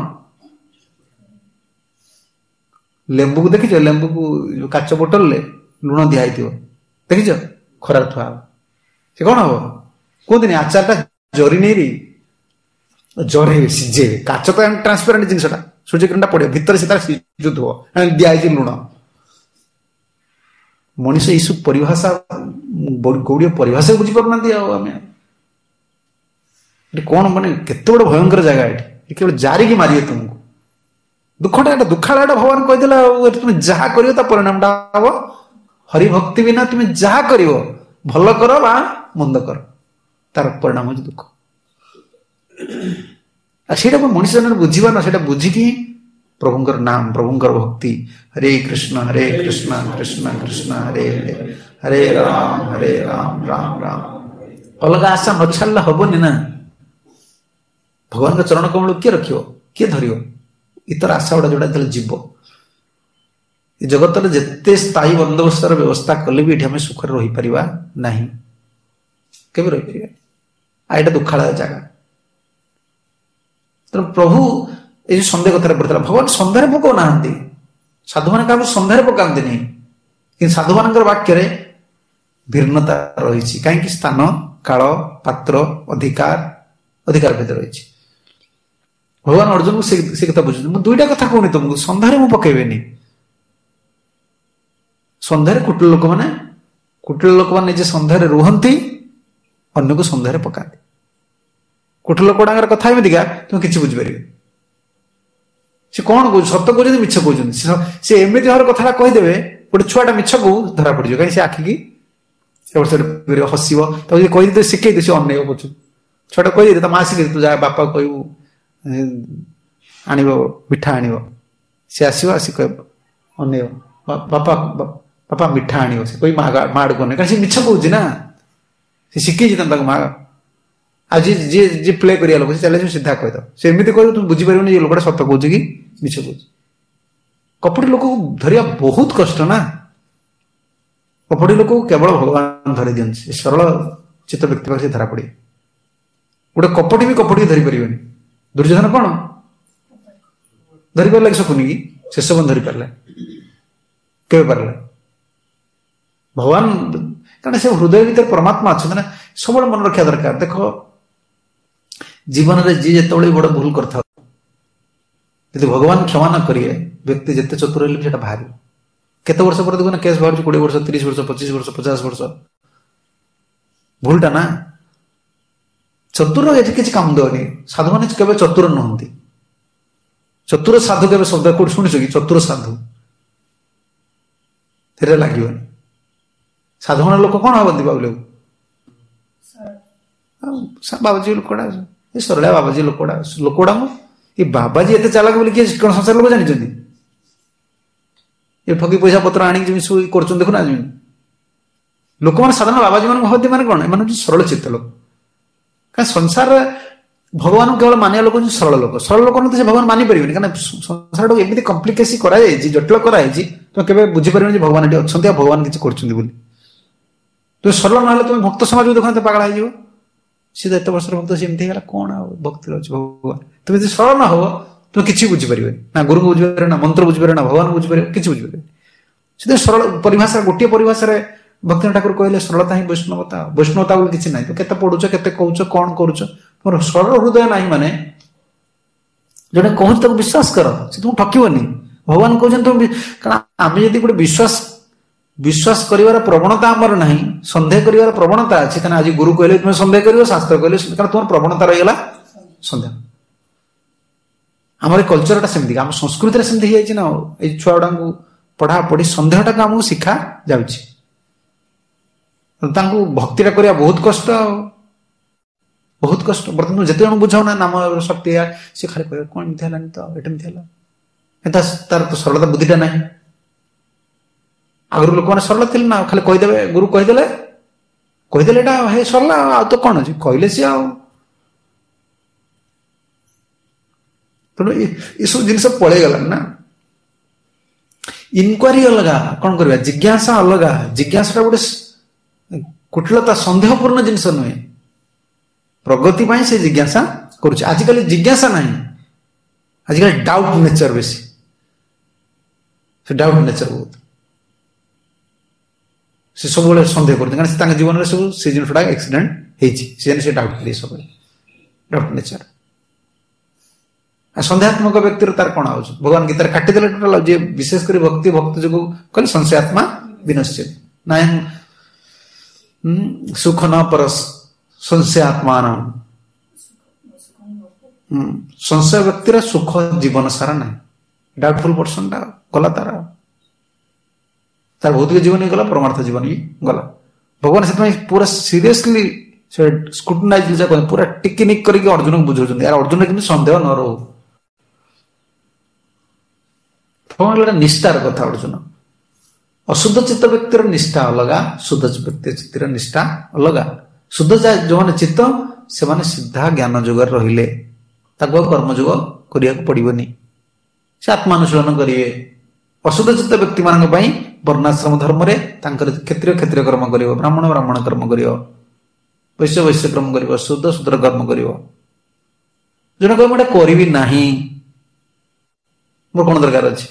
ଲେମ୍ବୁକୁ ଦେଖିଛ? ଲେମ୍ବୁକୁ କାଚ ବୋଟଲରେ ଲୁଣ ଦିଆ ହେଇଥିବ, ଦେଖିଛ? ଖରାରେ ଥୁଆ ହବ, ସେ କଣ ହବ? କୁହନ୍ତିନି ଆଚାରଟା ଜରି ନେଇରି ଜରେଇବେ, ସିଝେଇବେ। କାଚ ତ ଟ୍ରାନ୍ସପାରେଣ୍ଟ ଜିନିଷଟା, ସୂର୍ଯ୍ୟକିରଣଟା ପଡିବ ଭିତରେ, ସେ ତାର ସିଝୁଥିବ, ଦିଆହେଇଛି ଲୁଣ। ମଣିଷ ଏଇସବୁ ପରିଭାଷା, ଗୌଡୀୟ ପରିଭାଷା ବୁଝିପାରୁନାହାନ୍ତି। ଆଉ ଆମେ ଏଠି କଣ, ମାନେ କେତେ ବଡ ଭୟଙ୍କର ଜାଗା ଏଠି କେବଳ ଜାରିକି ମାରିବେ ତୁମକୁ। ଦୁଃଖଟା ଏଟା, ଦୁଃଖାଳୟଟା ଭଗବାନ କହିଦେଲା। ଆଉ ଏଠି ତୁମେ ଯାହା କରିବ ତା ପରିଣାମଟା ହବ ହରିଭକ୍ତି ବିନା। ତୁମେ ଯାହା କରିବ, ଭଲ କର ବା ମନ୍ଦ କର, ତାର ପରିଣାମ ହଉଛି ଦୁଃଖ। ଆଉ ସେଇଟା ମଣିଷ ଜଣେ ବୁଝିବା ନା, ସେଇଟା ବୁଝିକି ପ୍ରଭୁଙ୍କର ନାମ, ପ୍ରଭୁଙ୍କର ଭକ୍ତି, ହରେ କୃଷ୍ଣ କୃଷ୍ଣ କୃଷ୍ଣ ହରେ ହରେ, ହରେ ରାମ ରାମ ରାମ। ଅଲଗା ଆଶା ନ ଛାଡ଼ିଲେ ହବନି ନା। ଭଗବାନଙ୍କ ଚରଣ କମଳ କିଏ ରଖିବ, କିଏ ଧରିବ? ଇତର ଆଶା ଗୁଡା ଯୋଉଟା ଯେତେବେଳେ ଯିବ, ଏ ଜଗତରେ ଯେତେ ସ୍ଥାୟୀ ବନ୍ଦୋବସ୍ତର ବ୍ୟବସ୍ଥା କଲେ ବି ଏଠି ଆମେ ସୁଖରେ ରହିପାରିବା ନାହିଁ, କେବେ ରହିପାରିବା? ଆଉ ଏଇଟା ଦୁଃଖାଳୟ ଜାଗା। ତେଣୁ ପ୍ରଭୁ ଏଇ ଯୋଉ ସନ୍ଦେହ କଥାରେ ପଡିଥିଲା, ଭଗବାନ ସନ୍ଦେହରେ ପକାଉନାହାନ୍ତି। ସାଧୁମାନେ କାହାକୁ ସନ୍ଦେହରେ ପକାନ୍ତି ନାହିଁ, କିନ୍ତୁ ସାଧୁମାନଙ୍କର ବାକ୍ୟରେ ଭିନ୍ନତା ରହିଛି। କାହିଁକି? ସ୍ଥାନ, କାଳ, ପାତ୍ର, ଅଧିକାର ଭେଦ ରହିଛି। ଭଗବାନ ଅର୍ଜୁନକୁ ସେ କଥା ବୁଝୁଛନ୍ତି। ମୁଁ ଦୁଇଟା କଥା କହୁନି ତମକୁ, ସନ୍ଦେହରେ ମୁଁ ପକେଇବେନି। ସନ୍ଦେହରେ କୁଟିଳ ଲୋକମାନେ ନିଜେ ସନ୍ଦେହରେ ରୁହନ୍ତି, ଅନ୍ୟକୁ ସନ୍ଦେହରେ ପକାନ୍ତି। କୁଟିଳ ଲୋକଙ୍କର କଥା ଏମିତିକା, ତୁମେ କିଛି ବୁଝିପାରିବେ। ସେ କଣ କହୁଛି, ସତ କହୁଛନ୍ତି ମିଛ କହୁଛନ୍ତି। ସେ ଏମିତି ଭାବରେ କଥାଟା କହିଦେବେ, ଗୋଟେ ଛୁଆଟା ମିଛକୁ ଧରା ପଡିଯିବ। କାହିଁକି? ସେ ଆଖିକି ହସିବ, ତାକୁ କହିଦେଇଥିବ, ଶିଖେଇଥିବ, ସେ ଅନେଇବ ପଛକୁ। ଛୁଆଟା କହିଦେଇଥିବ, ତା ମା ଶିଖେଇଥିବ, ତୁ ଯା ବାପା କହିବୁ ଆଣିବ, ମିଠା ଆଣିବ। ସେ ଆସିବ, ଆସି କହିବ, ଅନେଇବ, ବାପା ମିଠା ଆଣିବ। ସେ କହି ମା ଆଡକୁ ଅନେଇବ, କାରଣ ସେ ମିଛ କହୁଛି ନା, ସେ ଶିଖେଇଛି ତାକୁ ମା। ଆଉ ଯିଏ ପ୍ଲେ କରିବା ଲୋକ, ସେ ଚାଲେ ସିଧା କହିଦବ। ସେ ଏମିତି କହିବ, তুমি ବୁଝିପାରିବନି ଏ ଲୋକଟା ସତ କହୁଛି କି ମିଛ କହୁଛି। କପଟି ଲୋକକୁ ଧରିବା ବହୁତ କଷ୍ଟ ନା। କପଟି ଲୋକକୁ କେବଳ ଭଗବାନ ଧରି ଦିଅନ୍ତି। ସେ ସରଳ ଚିତ୍ତ ବ୍ୟକ୍ତି ପାଖରେ ସେ ଧରା ପଡିବେ। ଗୋଟେ କପଟି ବି କପଟିକି ଧରି ପାରିବନି। ଦୁର୍ଯ୍ୟୋଧନ କଣ ଧରିପାରିଲା କି ଶକୁନି କି? ଶେଷ ବନ୍ଧ ଧରି ପାରିଲା, କେବେ ପାରିଲା? ଭଗବାନ, କାରଣ ସେ ହୃଦୟ ଭିତରେ ପରମାତ୍ମା ଅଛନ୍ତି ନା। ସବୁବେଳେ ମନେ ରଖିବା ଦରକାର। ଦେଖ, ଜୀବନରେ ଯିଏ ଯେତେବେଳେ ବଡ ଭୁଲ କରିଥାଉ, ଯଦି ଭଗବାନ କ୍ଷମା ନ କରିବେ ବ୍ୟକ୍ତି ଯେତେ ଚତୁର ହେଲେ ବି ସେଟା ବାହାରିବ। କେତେ ବର୍ଷ ପରେ ଦେଖୁନ କେସ୍ ବାହାରୁଛି, 20 ବର୍ଷ, 30 ବର୍ଷ, 25 ବର୍ଷ, 50 ବର୍ଷ। ଭୁଲଟା ନା। ଚତୁର ଏଠି କିଛି କାମ ଦେବନି। ସାଧୁମାନେ କେବେ ଚତୁର ନୁହନ୍ତି। ଚତୁର ସାଧୁ କେବେ ଶବ୍ଦ କୋଉଠି ଶୁଣିଛ କି? ଚତୁର ସାଧୁ ସେଥିରେ ଲାଗିବନି। ସାଧାରଣ ଲୋକ କଣ ଭାବନ୍ତି ବାବୁଲ? ବାବାଜୀ ଲୋକଟା, ଏ ସରଳିଆ ବାବାଜୀ ଲୋକଟା ମୁଁ ଏ ବାବାଜୀ ଏତେ ଚାଲାକ ବୋଲି କିଏ କଣ ସଂସାର ଲୋକ ଜାଣିଛନ୍ତି? ଏ ଠକି ପଇସା ପତ୍ର ଆଣିକି ଯେମିତି ସବୁ କରୁଛନ୍ତି ଦେଖୁନା। ଲୋକମାନେ ସାଧାରଣ ବାବାଜୀ ମାନଙ୍କୁ ଭାବନ୍ତି ମାନେ କଣ? ଏମାନେ ହଉଛି ସରଳ ଚିତ୍ତ ଲୋକ। କାରଣ ସଂସାରରେ ଭଗବାନଙ୍କୁ କେବଳ ମାନିବା ଲୋକ ହଉଛି ସରଳ ଲୋକ। ସରଳ ଲୋକ ସେ ଭଗବାନ ମାନିପାରିବେନି, କାରଣ ସଂସାରଟାକୁ ଏମିତି କମ୍ପ୍ଲିକେସି କରାଯାଇଛି, ଜଟିଳ କରାଯାଇଛି, ତୁମେ କେବେ ବୁଝିପାରିବନି ଯେ ଭଗବାନ ଏଠି ଅଛନ୍ତି ଆଉ ଭଗବାନ କିଛି କରୁଛନ୍ତି ବୋଲି। ତୁମେ ସରଳ ନହେଲେ ତୁମେ ଭକ୍ତ ସମାଜକୁ ଦେଖ ପାଗଳ ହେଇଯିବ। ସିଏ ତ ଏତେ ବର୍ଷର ଭକ୍ତ, ସେମିତି ହେଇଗଲା, କଣ ଆଉ ଭକ୍ତିରେ ଅଛି ଭଗବାନ? ତୁମେ ଯଦି ସରଳ ନ ହବ ତୁମେ କିଛି ବୁଝିପାରିବନି, ନା ଗୁରୁଙ୍କୁ ବୁଝିପାରିବ, ନା ମନ୍ତ୍ର ବୁଝିପାରିବ, ନା ଭଗବାନଙ୍କୁ ବୁଝିପାରିବ, କିଛି ବୁଝିପାରିବ। ସେଥିପାଇଁ ସରଳ ପରିଭାଷା, ଗୋଟିଏ ପରିଭାଷାରେ ଭକ୍ତି ଠାକୁର କହିଲେ ସରଳତା ହିଁ ବୈଷ୍ଣବତା। ବୈଷ୍ଣବତା ବୋଲି କିଛି ନାହିଁ। କେତେ ପଢୁଛ, କେତେ କହୁଛ, କଣ କରୁଛ, ତମର ସରଳ ହୃଦୟ ନାହିଁ ମାନେ ଜଣେ କହୁଛି ତାକୁ ବିଶ୍ୱାସ କର, ସେ ତୁମକୁ ଠକିବନି। ଭଗବାନ କହୁଛନ୍ତି ତମେ, କାରଣ ଆମେ ଯଦି ଗୋଟେ ବିଶ୍ୱାସ କରିବାର ପ୍ରବଣତା ଆମର ନାହିଁ, ସନ୍ଦେହ କରିବାର ପ୍ରବଣତା ଅଛି, କାରଣ ଆଜି ଗୁରୁ କହିଲେ ତୁମେ ସନ୍ଦେହ କରିବ, ଶାସ୍ତ୍ର କହିଲେ, କାରଣ ତୁମର ପ୍ରବଣତା ରହିଗଲା ସନ୍ଦେହ। ଆମର ଏ କଲଚରଟା ସେମିତି, ଆମ ସଂସ୍କୃତିରେ ସେମିତି ହେଇଯାଇଛି ନା। ଏଇ ଛୁଆ ଗୁଡାଙ୍କୁ ପଢାପଢି ସନ୍ଦେହଟାକୁ ଆମକୁ ଶିଖା ଯାଉଛି। ତାଙ୍କୁ ଭକ୍ତିଟା କରିବା ବହୁତ କଷ୍ଟ, ବହୁତ କଷ୍ଟ। ବର୍ତ୍ତମାନ ଯେତେ ଜଣ ବୁଝାଉ ନା ନାମ ଶକ୍ତି, ସେ ଖାଲି କହିବେ କଣ ଏମିତି ହେଲାନି ତ, ଏଟା ଏମିତି ହେଲା, ତାର ତ ସରଳତା ବୁଦ୍ଧିଟା ନାହିଁ। ଆଗରୁ ଲୋକମାନେ ସରଳ ଥିଲେ ନା, ଖାଲି କହିଦେବେ, ଗୁରୁ କହିଦେଲେ ଏଟା ହେ ସରିଲା, ଆଉ ତ କଣ ଅଛି, କହିଲେ ସିଏ ଆଉ। ତେଣୁ ଏସବୁ ଜିନିଷ ପଳେଇଗଲାଣି ନା। ଇନକ୍ୱାରି ଅଲଗା, କଣ କରିବା, ଜିଜ୍ଞାସା ଅଲଗା। ଜିଜ୍ଞାସାଟା ଗୋଟେ କୁଟିଳତା, ସନ୍ଦେହପୂର୍ଣ୍ଣ ଜିନିଷ ନୁହେଁ। ପ୍ରଗତି ପାଇଁ ସେ ଜିଜ୍ଞାସା କରୁଛି। ଆଜିକାଲି ଜିଜ୍ଞାସା ନାହିଁ, ଆଜିକାଲି ଡାଉଟ୍ ନେଚର ବେଶୀ। ସେ ଡାଉଟ୍ ନେଚର ବହୁତ, ସେ ସବୁବେଳେ ସନ୍ଦେହ କରୁଛନ୍ତି, କାରଣ ତାଙ୍କ ଜୀବନରେ ସବୁ ସେ ଜିନିଷଟା ଆକ୍ସିଡେଣ୍ଟ ହେଇଛି, ସେ ଡାଉଟ୍ କଲେ ସବୁବେଳେ। Doubt nature. ସନ୍ଦେହାତ୍ମକ ବ୍ୟକ୍ତିର ତାର କଣ ଆଉଛି? ଭଗବାନ ଗୀତାରେ କାଟିଦେଲେ ଟୋଟାଲ। ଯିଏ ବିଶେଷ କରି ଭକ୍ତି ଯୋଗୁଁ କହିଲେ ସଂଶୟାତ୍ମା ବିନଶ୍ୟ ନାଇଁ ସୁଖ ନ ପରସ ସଂଶୟାତ୍ମାନ। ସଂଶୟ ବ୍ୟକ୍ତିର ସୁଖ ଜୀବନ ସାରା ନାହିଁ। ଡାଉଟଫୁଲ ପର୍ସନଟା ଗଲା, ତାର ଭୌତିକ ଜୀବନ ହିଁ ଗଲା, ପରମାର୍ଥ ଜୀବନ ହିଁ ଗଲା। ଭଗବାନ ସେଥିପାଇଁ ପୁରା ସିରିୟସଲି ସେ ସ୍କ୍ରୁଟିନାଇଜ ପୁରା ଟିକିନିକ୍ କରିକି ଅର୍ଜୁନକୁ ବୁଝାଉଛନ୍ତି, ଅର୍ଜୁନ କିନ୍ତୁ ସନ୍ଦେହ ନ ରହୁ। ଗୋଟେ ନିଷ୍ଠାର କଥା ଅର୍ଜୁନ। ଅଶୁଦ୍ଧ ଚିତ୍ତ ବ୍ୟକ୍ତିର ନିଷ୍ଠା ଅଲଗା, ଶୁଦ୍ଧ ବ୍ୟକ୍ତି ଚିତ୍ତର ନିଷ୍ଠା ଅଲଗା। ଶୁଦ୍ଧ ଯୋଉମାନେ ଚିତ୍ତ, ସେମାନେ ସିଧା ଜ୍ଞାନ ଯୁଗରେ ରହିଲେ, ତାକୁ ଆଉ କର୍ମଯୋଗ କରିବାକୁ ପଡିବନି, ସେ ଆତ୍ମାନୁଶୀଳନ କରିବେ। ଅଶୁଦ୍ଧ ଚିତ୍ତ ବ୍ୟକ୍ତି ମାନଙ୍କ ପାଇଁ ବର୍ଣ୍ଣାଶ୍ରମ ଧର୍ମରେ ତାଙ୍କର କ୍ଷତ୍ରିୟ କର୍ମ କରିବ, ବ୍ରାହ୍ମଣ କର୍ମ କରିବ, ବୈଶ୍ୟ କର୍ମ କରିବ, ଶୂଦ୍ର କର୍ମ କରିବ। ଜଣେ କହିବ ଏଟା କରିବି ନାହିଁ, ମୋର କଣ ଦରକାର ଅଛି?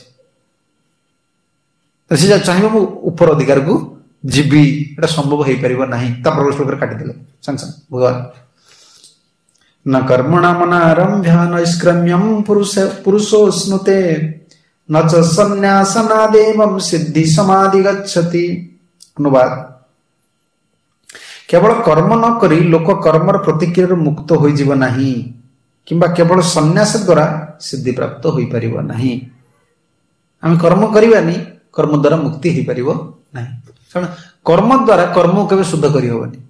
ସେ ଚାହିଁବ ମୁଁ ଉପର ଅଧିକାରକୁ ଯିବି, ଏଟା ସମ୍ଭବ ହେଇପାରିବ ନାହିଁ। ତା ପ୍ରବେଶ ଲୋକରେ କାଟିଦେଲେ ସାଙ୍ଗେ ସାଙ୍ଗେ ଭଗବାନ। न कर्मणा मनारम्भ्य नैष्क्रम्यं पुरुषो स्नुते न च सन्न्यासनादेवं सिद्धि समाधि गच्छति। अनुवाद। केवल कर्म न करी लोक कर्मर प्रतिक्रिया मुक्त हो जीव नहीं, किंबा केवल सन्यास द्वारा सिद्धि प्राप्त हो पारिब नहीं। आम कर्म करवानी, कर्म द्वारा मुक्ति हो पारिब नहीं। कारण कर्म द्वारा कर्म केवे शुद्ध करि होबनी।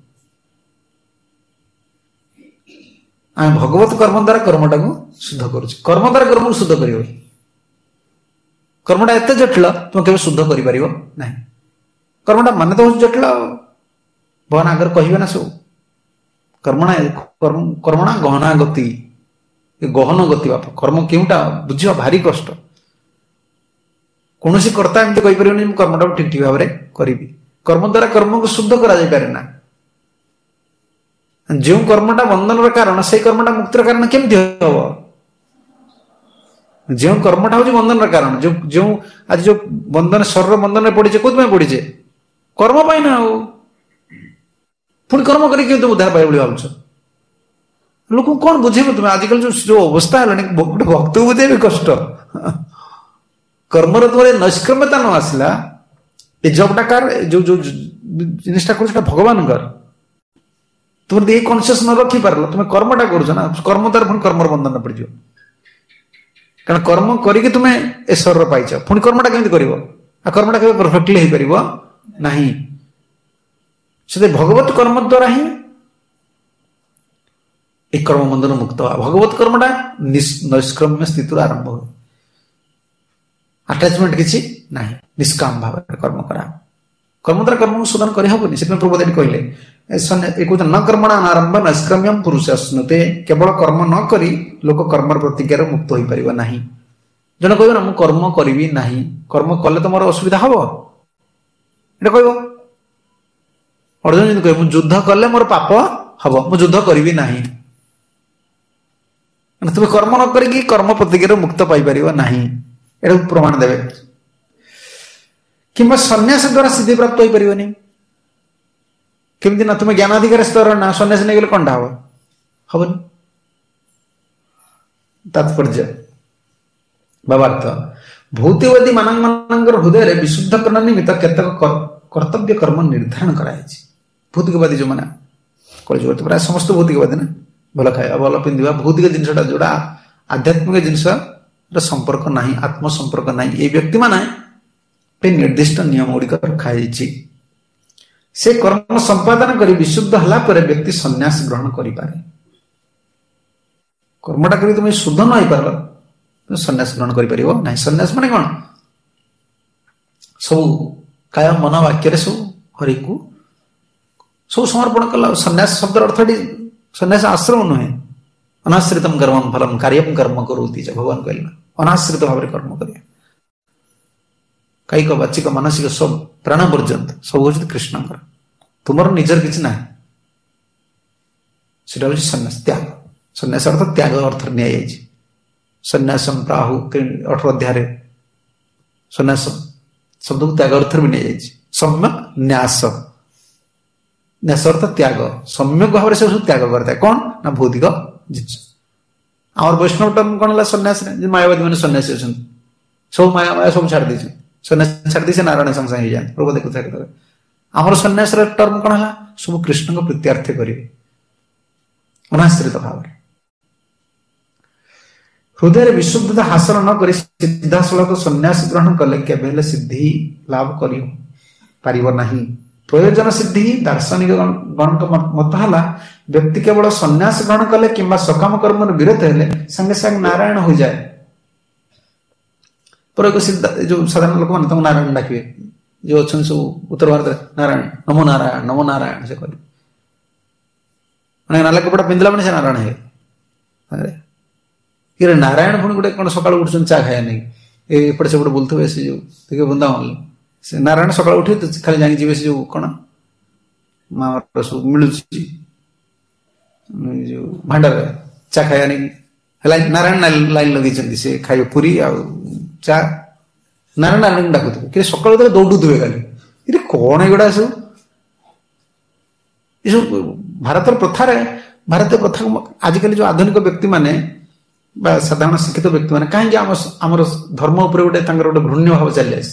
आम भगवत कर्म द्वारा कर्मटा को शुद्ध करुच, कर्म द्वारा कर्म को शुद्ध कर। कर्मटा एत जटिल तुम केवे शुद्ध कर ना। कर्मटा मान तो जटिल, भगवान आगे कहे ना सब कर्मणा गहना गति, गहन गति। बाप कर्म केउटा बुझा भारी कष्ट। कौन कर्ता एमती कहीपर कर्मटा ठीक ठीक भाव में करी। कर्म द्वारा कर्म को शुद्ध करा पारे ना। जो कर्मटा बंधन कारण से कर्मटा मुक्तिर कारण केमती हम? जो कर्मटा हूँ बंधन कारण, जो आज जो बंधन शरीर बंधन में पड़े कौन पड़े? कर्म पाई ना। पुणी कर्म करके तुम उद्धार पाइब भावुच। लोक कौन बुझेब तुम्हें आजकल जो अवस्था है गोटे भक्त को बुझे भी कष्ट कर्मर तुम नैष्क्रम्यता न आसला ए जबटा कार जो जो जिनटा कर भगवान कर तुम ये कनसीयस न रखी पार तुम कर्मटा करुच ना कर्म तार पुणी कर्मर बंधन पड़ जाओ कारण कर्म करके तुम्हें ए शरीर पाइच पुणी कर्मटा केमती कर कर्मटा के परफेक्टली हो पार नहीं से भगवत कर्म द्वारा ही एक कर्म बंधन मुक्त हुआ भगवत कर्मटा नैष्क्रम्य स्थित आरंभ हुए अटैचमेंट किसी ना निष्काम भाव कर्म करा कर्म द्वारा कर्म शोधन करहबनी से प्रभुदेव कहले न कर्मणा आरंभ नैष्क्रम्यम पुरुष स्नुते केवल कर्म न करी लोक कर्म प्रतिज्ञार मुक्त हो पार ना जन कह ना मुझे कर्म करी ना कर्म कले तो मोर असुविधा हम ये कह अर्जुन जी कह युद्ध कले मोर पाप हम मुझे युद्ध करी ना तुम्हें कर्म न करी कर्म प्रतिज्ञार मुक्त पाइपर ना ये प्रमाण देवे कि सन्यास द्वारा सिद्धि प्राप्त हो पारनी केमती ना तुम्हें ज्ञानाधिकार स्तर ना सन्यास नहीं गले कंटा हम तात्पर्य बाबार्थ भौतिकवादी मान हृदय विशुद्ध करने निमित्त केतक कर्तव्य कर्म निर्धारण कराई भौतिकवादी जो मैंने कल प्राय समस्त भौतिकवादी ना भल खाया भल पिंधा भौतिक जिनसा जोड़ा आध्यात्मिक जिनस संपर्क ना आत्म संपर्क ना ये व्यक्ति माने निर्दिष्ट नियम गुड़िक रखा से कर्म संपादन कर विशुद्ध हला पर व्यक्ति सन्यास ग्रहण करें कर्मटा कर तुम शुद्ध न हो पार सन्यास ग्रहण कर सन्यास माने कौन सब काय मन वाक्य सब हरि को सब समर्पण कला सन्यास शब्द अर्थ सन्यास आश्रम नुहे अनाश्रित कर्म फलम कार्यम कर्म करोति भगवान कहले अनाश्रित भाव कर्म कर कायिक वाचिक मानसिक सब प्राण पर्यंत सब हूँ कृष्ण तुम निजर किसी ना सन्यास त्याग सन्यास अर्थ त्याग अर्थ नि सन्यासम प्राहु 18 अध्याय सन्यास शब्द को त्याग अर्थ भी नहीं सम्यक न्यास न्यास अर्थ त्याग सम्यक भाव से सब त्याग करता है कौन ना भौतिक जिस आम वैष्णव टर्म कौन है सन्यास मायावादी मैंने सन्यासी अच्छा सब माया माया सब छाड़ दीजिए सन्यास छाड़ दी से नारायण संग संग जाए प्रभु देखो आमर सन्यास टर्म कौन है सब कृष्ण को प्रीत्यार्थ करेंगे अनाश्रित भाव हृदय विशुद्धता हासिल न कर सीधा सड़क सन्यास ग्रहण कले केवल सिद्धि लाभ कर प्रयोजन सिद्धि दार्शनिक गण मत है व्यक्ति केवल सन्यास ग्रहण कले कि सकाम कर्म विरत हेले संगे संगे नारायण हो जाए पर जो साधारण लोक मैंने नारायण डाकिए जो अच्छा सब उत्तर भारत नारायण नमो नारायण से कह नाला कपड़ा पिंधला मैंने से नारायण है कि नारायण पुणी गोटे कौन सका उठुन चा खाया नहीं एपटे सेपटे बोलते से जो देखिए वृंदावन से नारायण सका उठे तो खाली जानी जी से जो कौन सब मिलू जो भांडार चा खाया नहीं नारायण लाइन लगे से खाइए पूरी चा नारायण नारायण डाकुथ कि सका दौड़ुवे खाली ये कौन एगुड़ा सब ये सब भारत प्रथार भारतीय प्रथा आजिकल जो आधुनिक व्यक्ति माने साधारण शिक्षित व्यक्ति मैंने कहीं आमर धर्म उपर गोटे घृण्य भाव चली आस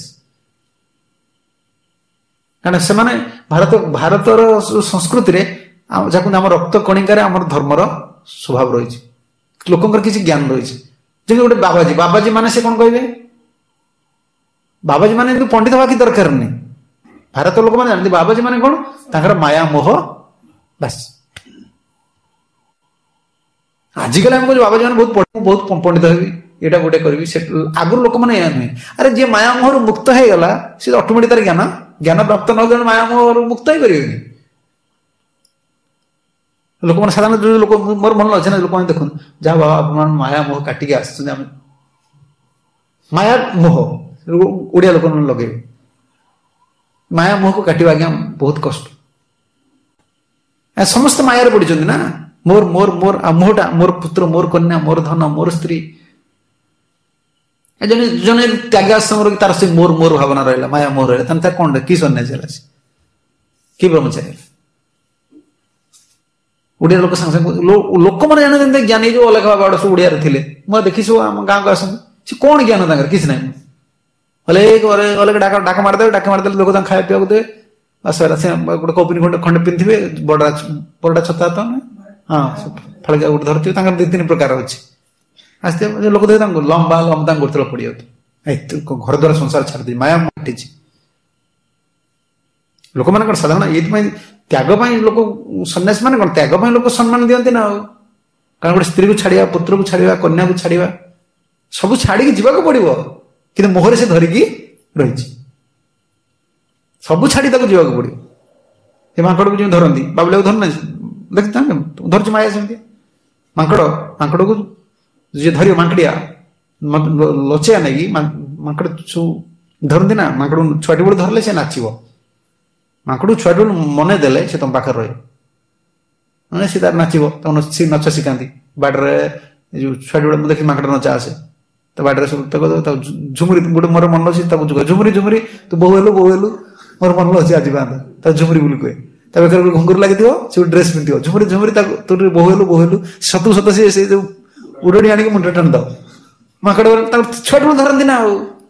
कारण से भारतर संस्कृति जहाँ रक्त कणिकार आम धर्मर स्वभाव रही लोकंर किसी ज्ञान रही गोटे बाबाजी माने से कौन कहे बाबाजी माने पंडित हवा कि दरकार नहीं भारत लोक मैंने जानते बाबाजी माने कौन तांकर माया मोह बस आजिकल आम कह बाबाजी मैंने बहुत पंडित हेबी यहाँ गोटे करी आगुरी लोक मैंने या नुहे अरे जी माया मोहर मुक्त हो गला सी अटोमेटिक तार ज्ञान ज्ञान प्राप्त न जन माया मोहर मुक्त ही करेंगे लोक मैंने साधारण जो लोक मोर मन अच्छे ना लोक मैंने देखो जहाँ बाबा माया मोह काटिक आस माया मोह ओडिया लोक लगे माया मोह को काटिबा आज्ञा बहुत कष्ट समस्त मायार पड़ी ना मोर मोर मोर मोहटा मोर पुत्र मोर कन्या मोर धन मोर स्त्री जने जने त्याग आश्रम तार से मोर मोर भावना रहा माया मोह रहा कौन कि सन्यासी कि ब्रह्मचारी ओडिया लोक सागे सागे लोक मैंने जाने ज्ञानी जो अलग बाबा सब ओडिया थे मुझे देखी सब आम गाँव को आसती से कौन ज्ञान तक किसी ना अलग डाक मारदे लोक खाया पीवा दे बस गोटे कपनी खंडे पिंधे बड़ा छता तो हाँ फलका गोटे धरती दी तीन प्रकार अच्छे आस्ते लोक देखे लंबा लंबा गोटे पड़ जाते घर द्वारा संसार छाड़ी माया माटी लोक मैंने कौन साधारण ये त्याग लोक सन्यासी मैंने कौन त्याग लोक सम्मान दिखती ना कारण गोटे स्त्री को छाड़ा पुत्र को छाड़ा कन्या को छाड़ा सब छाड़ी जावाक पड़ो कि मोहरे से धरिकी रही सब छाड़ी जावाक पड़ो ये माकड़ को जो धरती बाबुला को धरना देखते धरती माया सेमती माकड़ को जी धर माकड़िया लचेया नहीं माकड़ धरती ना माकड़ छुआटी बड़े धरले से नाचब माकड़ छुआटी मन देले से तुम पाखे रही सी तार नाचब सी नच शिखाती बाड़े जो छुआटी बड़े देखी माकड़ नचा आसे तो बाड़े सब झुमुरी गोटे मोर मन अच्छी झुमुरी झुमुरी तू बोहू हेलु मोर मन अच्छी आज बांध झुमुरी बोली कहे घुंगुर लगी से ड्रेस पिंध झुमुरी झुमुरी तू बोहू हेलु सतु सत सी जो उड़ी आनिक मुंडे टाणी दब माकड़ छुआटी बड़े धरती ना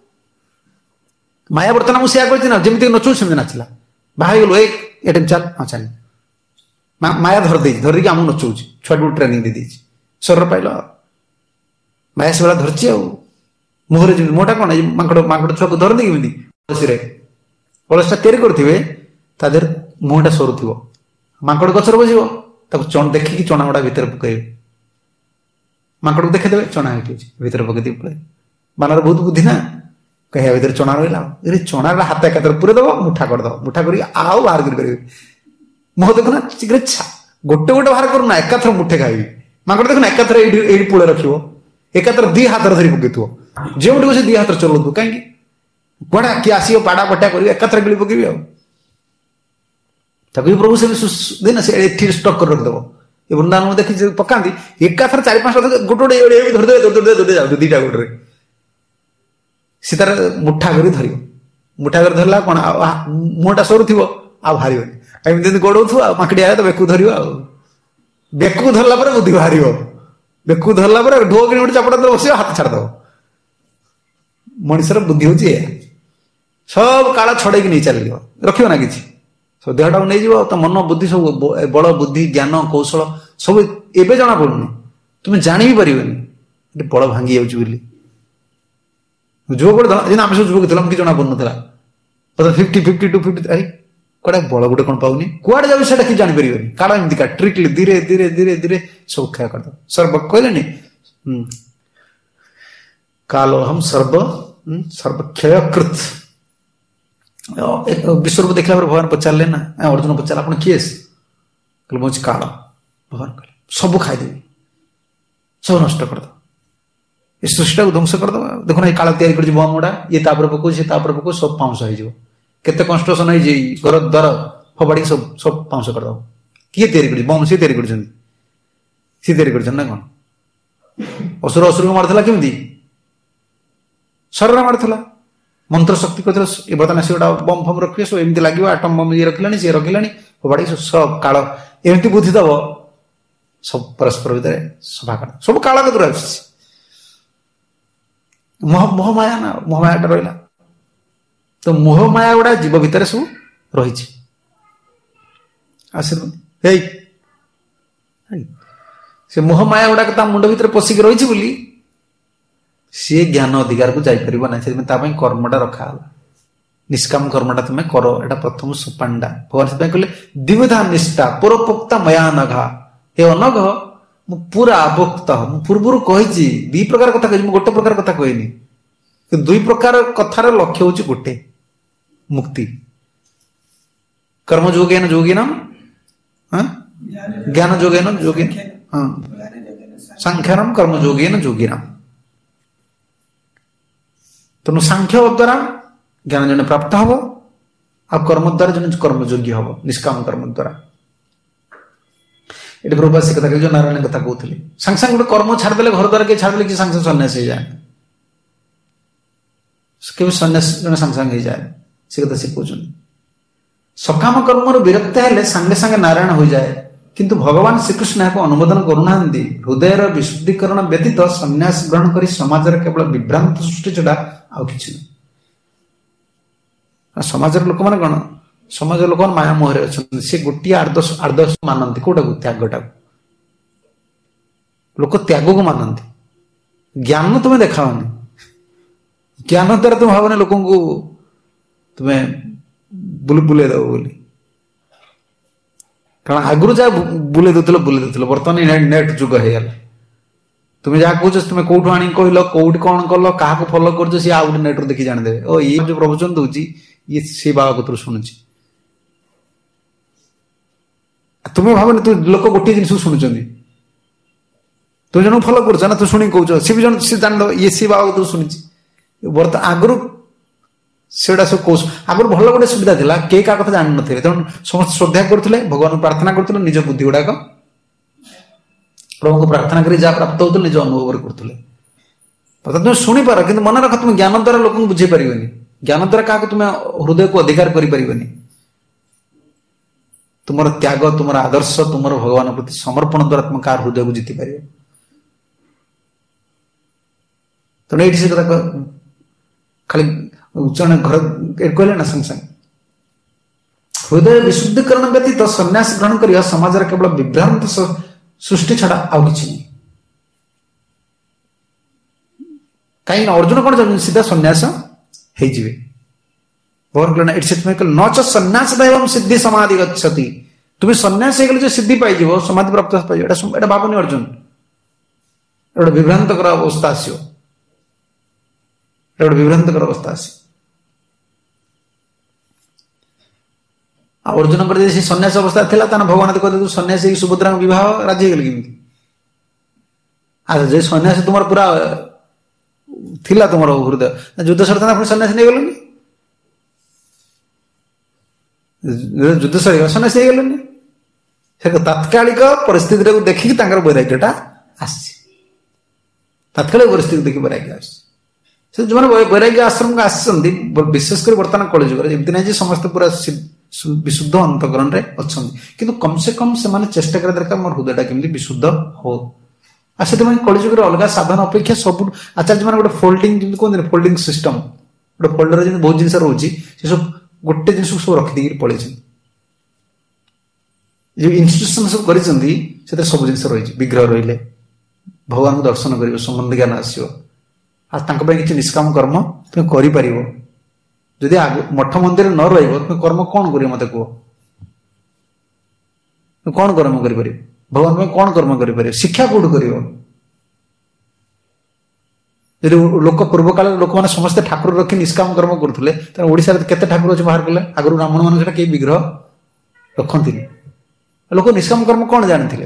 माया बर्तमान मुझे ना जमी नचु सेमती नाचला बाहर गलु एटे चल हाँ चल माया धरदी आम नचौ छुआ बड़े ट्रेनिंग दे स्वर पाइल माया से भाई धरची मुहर जमी मोटा कौन माकड़ छुआ को धरती कमी कलसी कलसटा तैयारी करेंगे तादेर मुहटा सरू थो माकड़ गचर बस देखिकी चना गुड़ा भितर पकड़े माकड़ को देखेदे चना भितर पकड़ पड़े बानर बहुत बुद्धि ना कह भर चना रहा ये चना हाथ एक पूरे दब मुठा करद मुठा कर आउ बाहर कर मुह देखना गोटे गोटे बाहर करना एकाथर मुठे खाई माकड़ देखना एकाथर ये पुले रख एकाथर दी हाथ धरी पकई जो से दी हाथ चलाऊ कहीं कड़ा किए आस पाड़ा पटा कर एकाथर गिली पकई प्रभु से देना से स्टक कर रखिदेव ये वृंदावन में देखी पकाती एकाथर 4-5 गोटे धरदे जाऊ दीटा गोटे सी तार मुठा कर धर मुठा कर धरला कौन मुहटा सरू थो बाहर एमती गोड़ौ माकड़िया तो बेकू धर बेकू धरला बुद्धि बाहर बेकू धरला ढो कि गोटे चापड़ा बस हाथ छाड़द मनीषर बुद्धि हूँ सब काल छड़े नहीं चल रख ना कि सब देहटा को नहीं तो मन बुद्धि सब बल बुद्धि ज्ञान कौशल सब एवं जना पड़ुनि तुम्हें जानी भी पारे बल भांगी जाऊँ जो गोटे आम सब जुवक थे कि जना पड़ूला 50 to 50 अरे कड़ा बल गोटे कौन पाऊनी कड़े जाऊँ कि जापर काल एमती का ट्रिकली धीरे धीरे धीरे धीरे सब क्षय करद सर्व कहले कालो हम सर्वक्षयकृत विश्व देखला भगवान पचारे ना अर्जुन पचार आप किए मुझे काल भगवान कह सब खाईदेवी सब नष्ट करद सृष्टि को ध्वंस करद देखना काल तैयारी बम गुड़ा ये पकौ सी पकौ सब पाउंस हो केते कंस्ट्रक्शन है घर द्वार फबाड़ी सब सब पाउंस करद किए तैयारी बम सी तैयारी कर ना कौन असुर असुर को मारला केमी शरीर मारला मंत्र शक्ति कहते बर्तमान से गोटा बम फम रखिए सब एमती लगे आटम बम ये रखिला सी रखिला फबाड़ी सब काल एमती बुद्धि दब सब परस्पर भितर सफा कर सब काल कतर मोहमाया ना मोहमायाटा रहा तो मोहमाया गुड़ा जीव भितर सब रही से मोहमाया गुड़ाक मुंड भितर पशिक रही बोली सी ज्ञान अधिकार को जापर ना से कर्मटा रखा निष्काम कर्मटा तुम्हें कर एटा प्रथम सोपानटा भगवान से कहले द्विधा निष्ठा पूर्वपोक्ता मया अनघा हे अनघ मु पूरा अभोक्त मु पूर्व कही दी प्रकार कथा कही गोटे प्रकार कथा कहनी दुई प्रकार कथार लक्ष्य हूँ गोटे मुक्ति कर्म जोगेन जोगिनम ज्ञान जोगेन जोगिन सांख्यानम कर्म जोगेन जोगिनम तेणु सांख्य द्वारा ज्ञान जन प्राप्त हम आ कर्म द्वारा जन कर्मयोग्य हम निष्काम कर्म द्वारा ये प्रभुपाद से कथा जो नारायण कथा कहते सांगे सांगे गोटे कर्म छाड़दे घर द्वारा किए छाड़दे कि सांगे सन्यास हो जाए केवल सन्यास जन सांगे सांगे जाए से कथा से कहते सकाम कर्म विरक्त हेले सांगे सांगे नारायण हो जाए किंतु भगवान श्रीकृष्ण यहाँ अनुमोदन करूना हृदयर विशुद्धीकरण व्यतीत संन्यास ग्रहण कर समाज केवल विभ्रांत सृष्टि छड़ा आउ कि समाज लोक मैंने कौन समाज लोक माया मोहरे अच्छा सी गोटे आदर्श मानती कौटा को त्यागटा लोक त्याग को मानती ज्ञान तुम्हें देखाओनी ज्ञान द्वारा तुम भावना लोक तुम्हें बुले दब बोली कारण आगुरी जहाँ बुले दूल बर्तमान नेट जुग हो गला तुम्हें जहाँ कह तुम्हें कौटू आनी कहल कौट कौन कल क्या फलो कर सी आउ गोटे नेट देखी जाणदे ओ ये जो प्रवचन दूची ये से बाबा कतरू शुणुची तुम्हें भावना तू लोक गोटे जिन शुणुं तुम जन फलो कर ना तू शुणी कौच सी भी जन सी जान ये सी बाबा कतरू शुणी बर्तमान आगुरी सेटा सब कौश आगुरी भल गोटे सुविधा था के क्या कथा जान थे तेणु समस्त श्रद्धा करते भगवान प्रार्थना करते निज बुद्धि गुड़ाक प्रभु को प्रार्थना कर जहाँ प्राप्त होते निज अनुभव करते तुम शुणी पार कि मन रख तुम ज्ञान द्वारा लोक बुझे पार ज्ञान द्वारा क्या तुम हृदय को अधिकार कर तुम त्याग तुम आदर्श तुम भगवान प्रति समर्पण द्वारा तुम क्या हृदय को जीति पार तेणु ये कथा खाली उच्चारण घर कहले ना संग संग हृदय विशुद्धीकरण व्यतीत संन्यास ग्रहण कर समाज केवल विभ्रांत सृष्टि छड़ा आउ कि कहीं अर्जुन कौन चाहते सीधा संन्यास हो न च संन्यास दैव सिद्धि समाधि गच्छति तुम्हें संन्यास हो गले सिद्धि पाई समाधि प्राप्त पाई भावनी अर्जुन गोटे विभ्रांतकर अवस्था आसो गोटे विभ्रांतकर अवस्था आस अर्जुन सन्यास अवस्था थी भगवान कहते तू सन्यासी सुभद्रा विवाह राजी गल कि जे सन्यासी तुम पूरा थिला तुम हृदय युद्ध सरता पुणी सन्यासी नहीं गलनि युद्ध सरीगला सन्यासी नहीं गलनि तात्कालिक परिस्थिति देखिक वैराग्यटा आसी तात्कालिक परिस्थिति देखिए वैराग्य आस जो वैराग्य आश्रम को आसती विशेषकर बर्तमान कलिजुग एमती ना समस्त पूरा विशुद्ध अंतकरण अच्छा किंतु कम से कम से चेष्टा कर दरकार मोर हृदय केमती विशुद्ध हो से कलिजुग अलग साधन अपेक्षा सब आचार्य मैंने गोटे फोल्डिंग कहते फोल्डिंग सिस्टम गोटे फोल्डर बहुत जिन रोचे सब गोटे जिन सब रखिदी पड़े जो इन्स्टिट्यूशन सब कर सब जिन रही विग्रह रही भगवान को दर्शन कर संबंध ज्ञान आसो कि निष्काम कर्म तुम कर जदि मठ मंदिर न रुम कर्म कौन कर मत कह कौन कर्म कर भगवान कौन कर्म कर शिक्षा कौट कर लोक पूर्व काल लोक मैंने समस्त ठाकुर रखी निष्काम कर्म करुले ओडिशा केते ठाकुर अच्छे बाहर कले आगु ब्राह्मण मान कई विग्रह रखती लोक निष्काम कर्म कौन जानते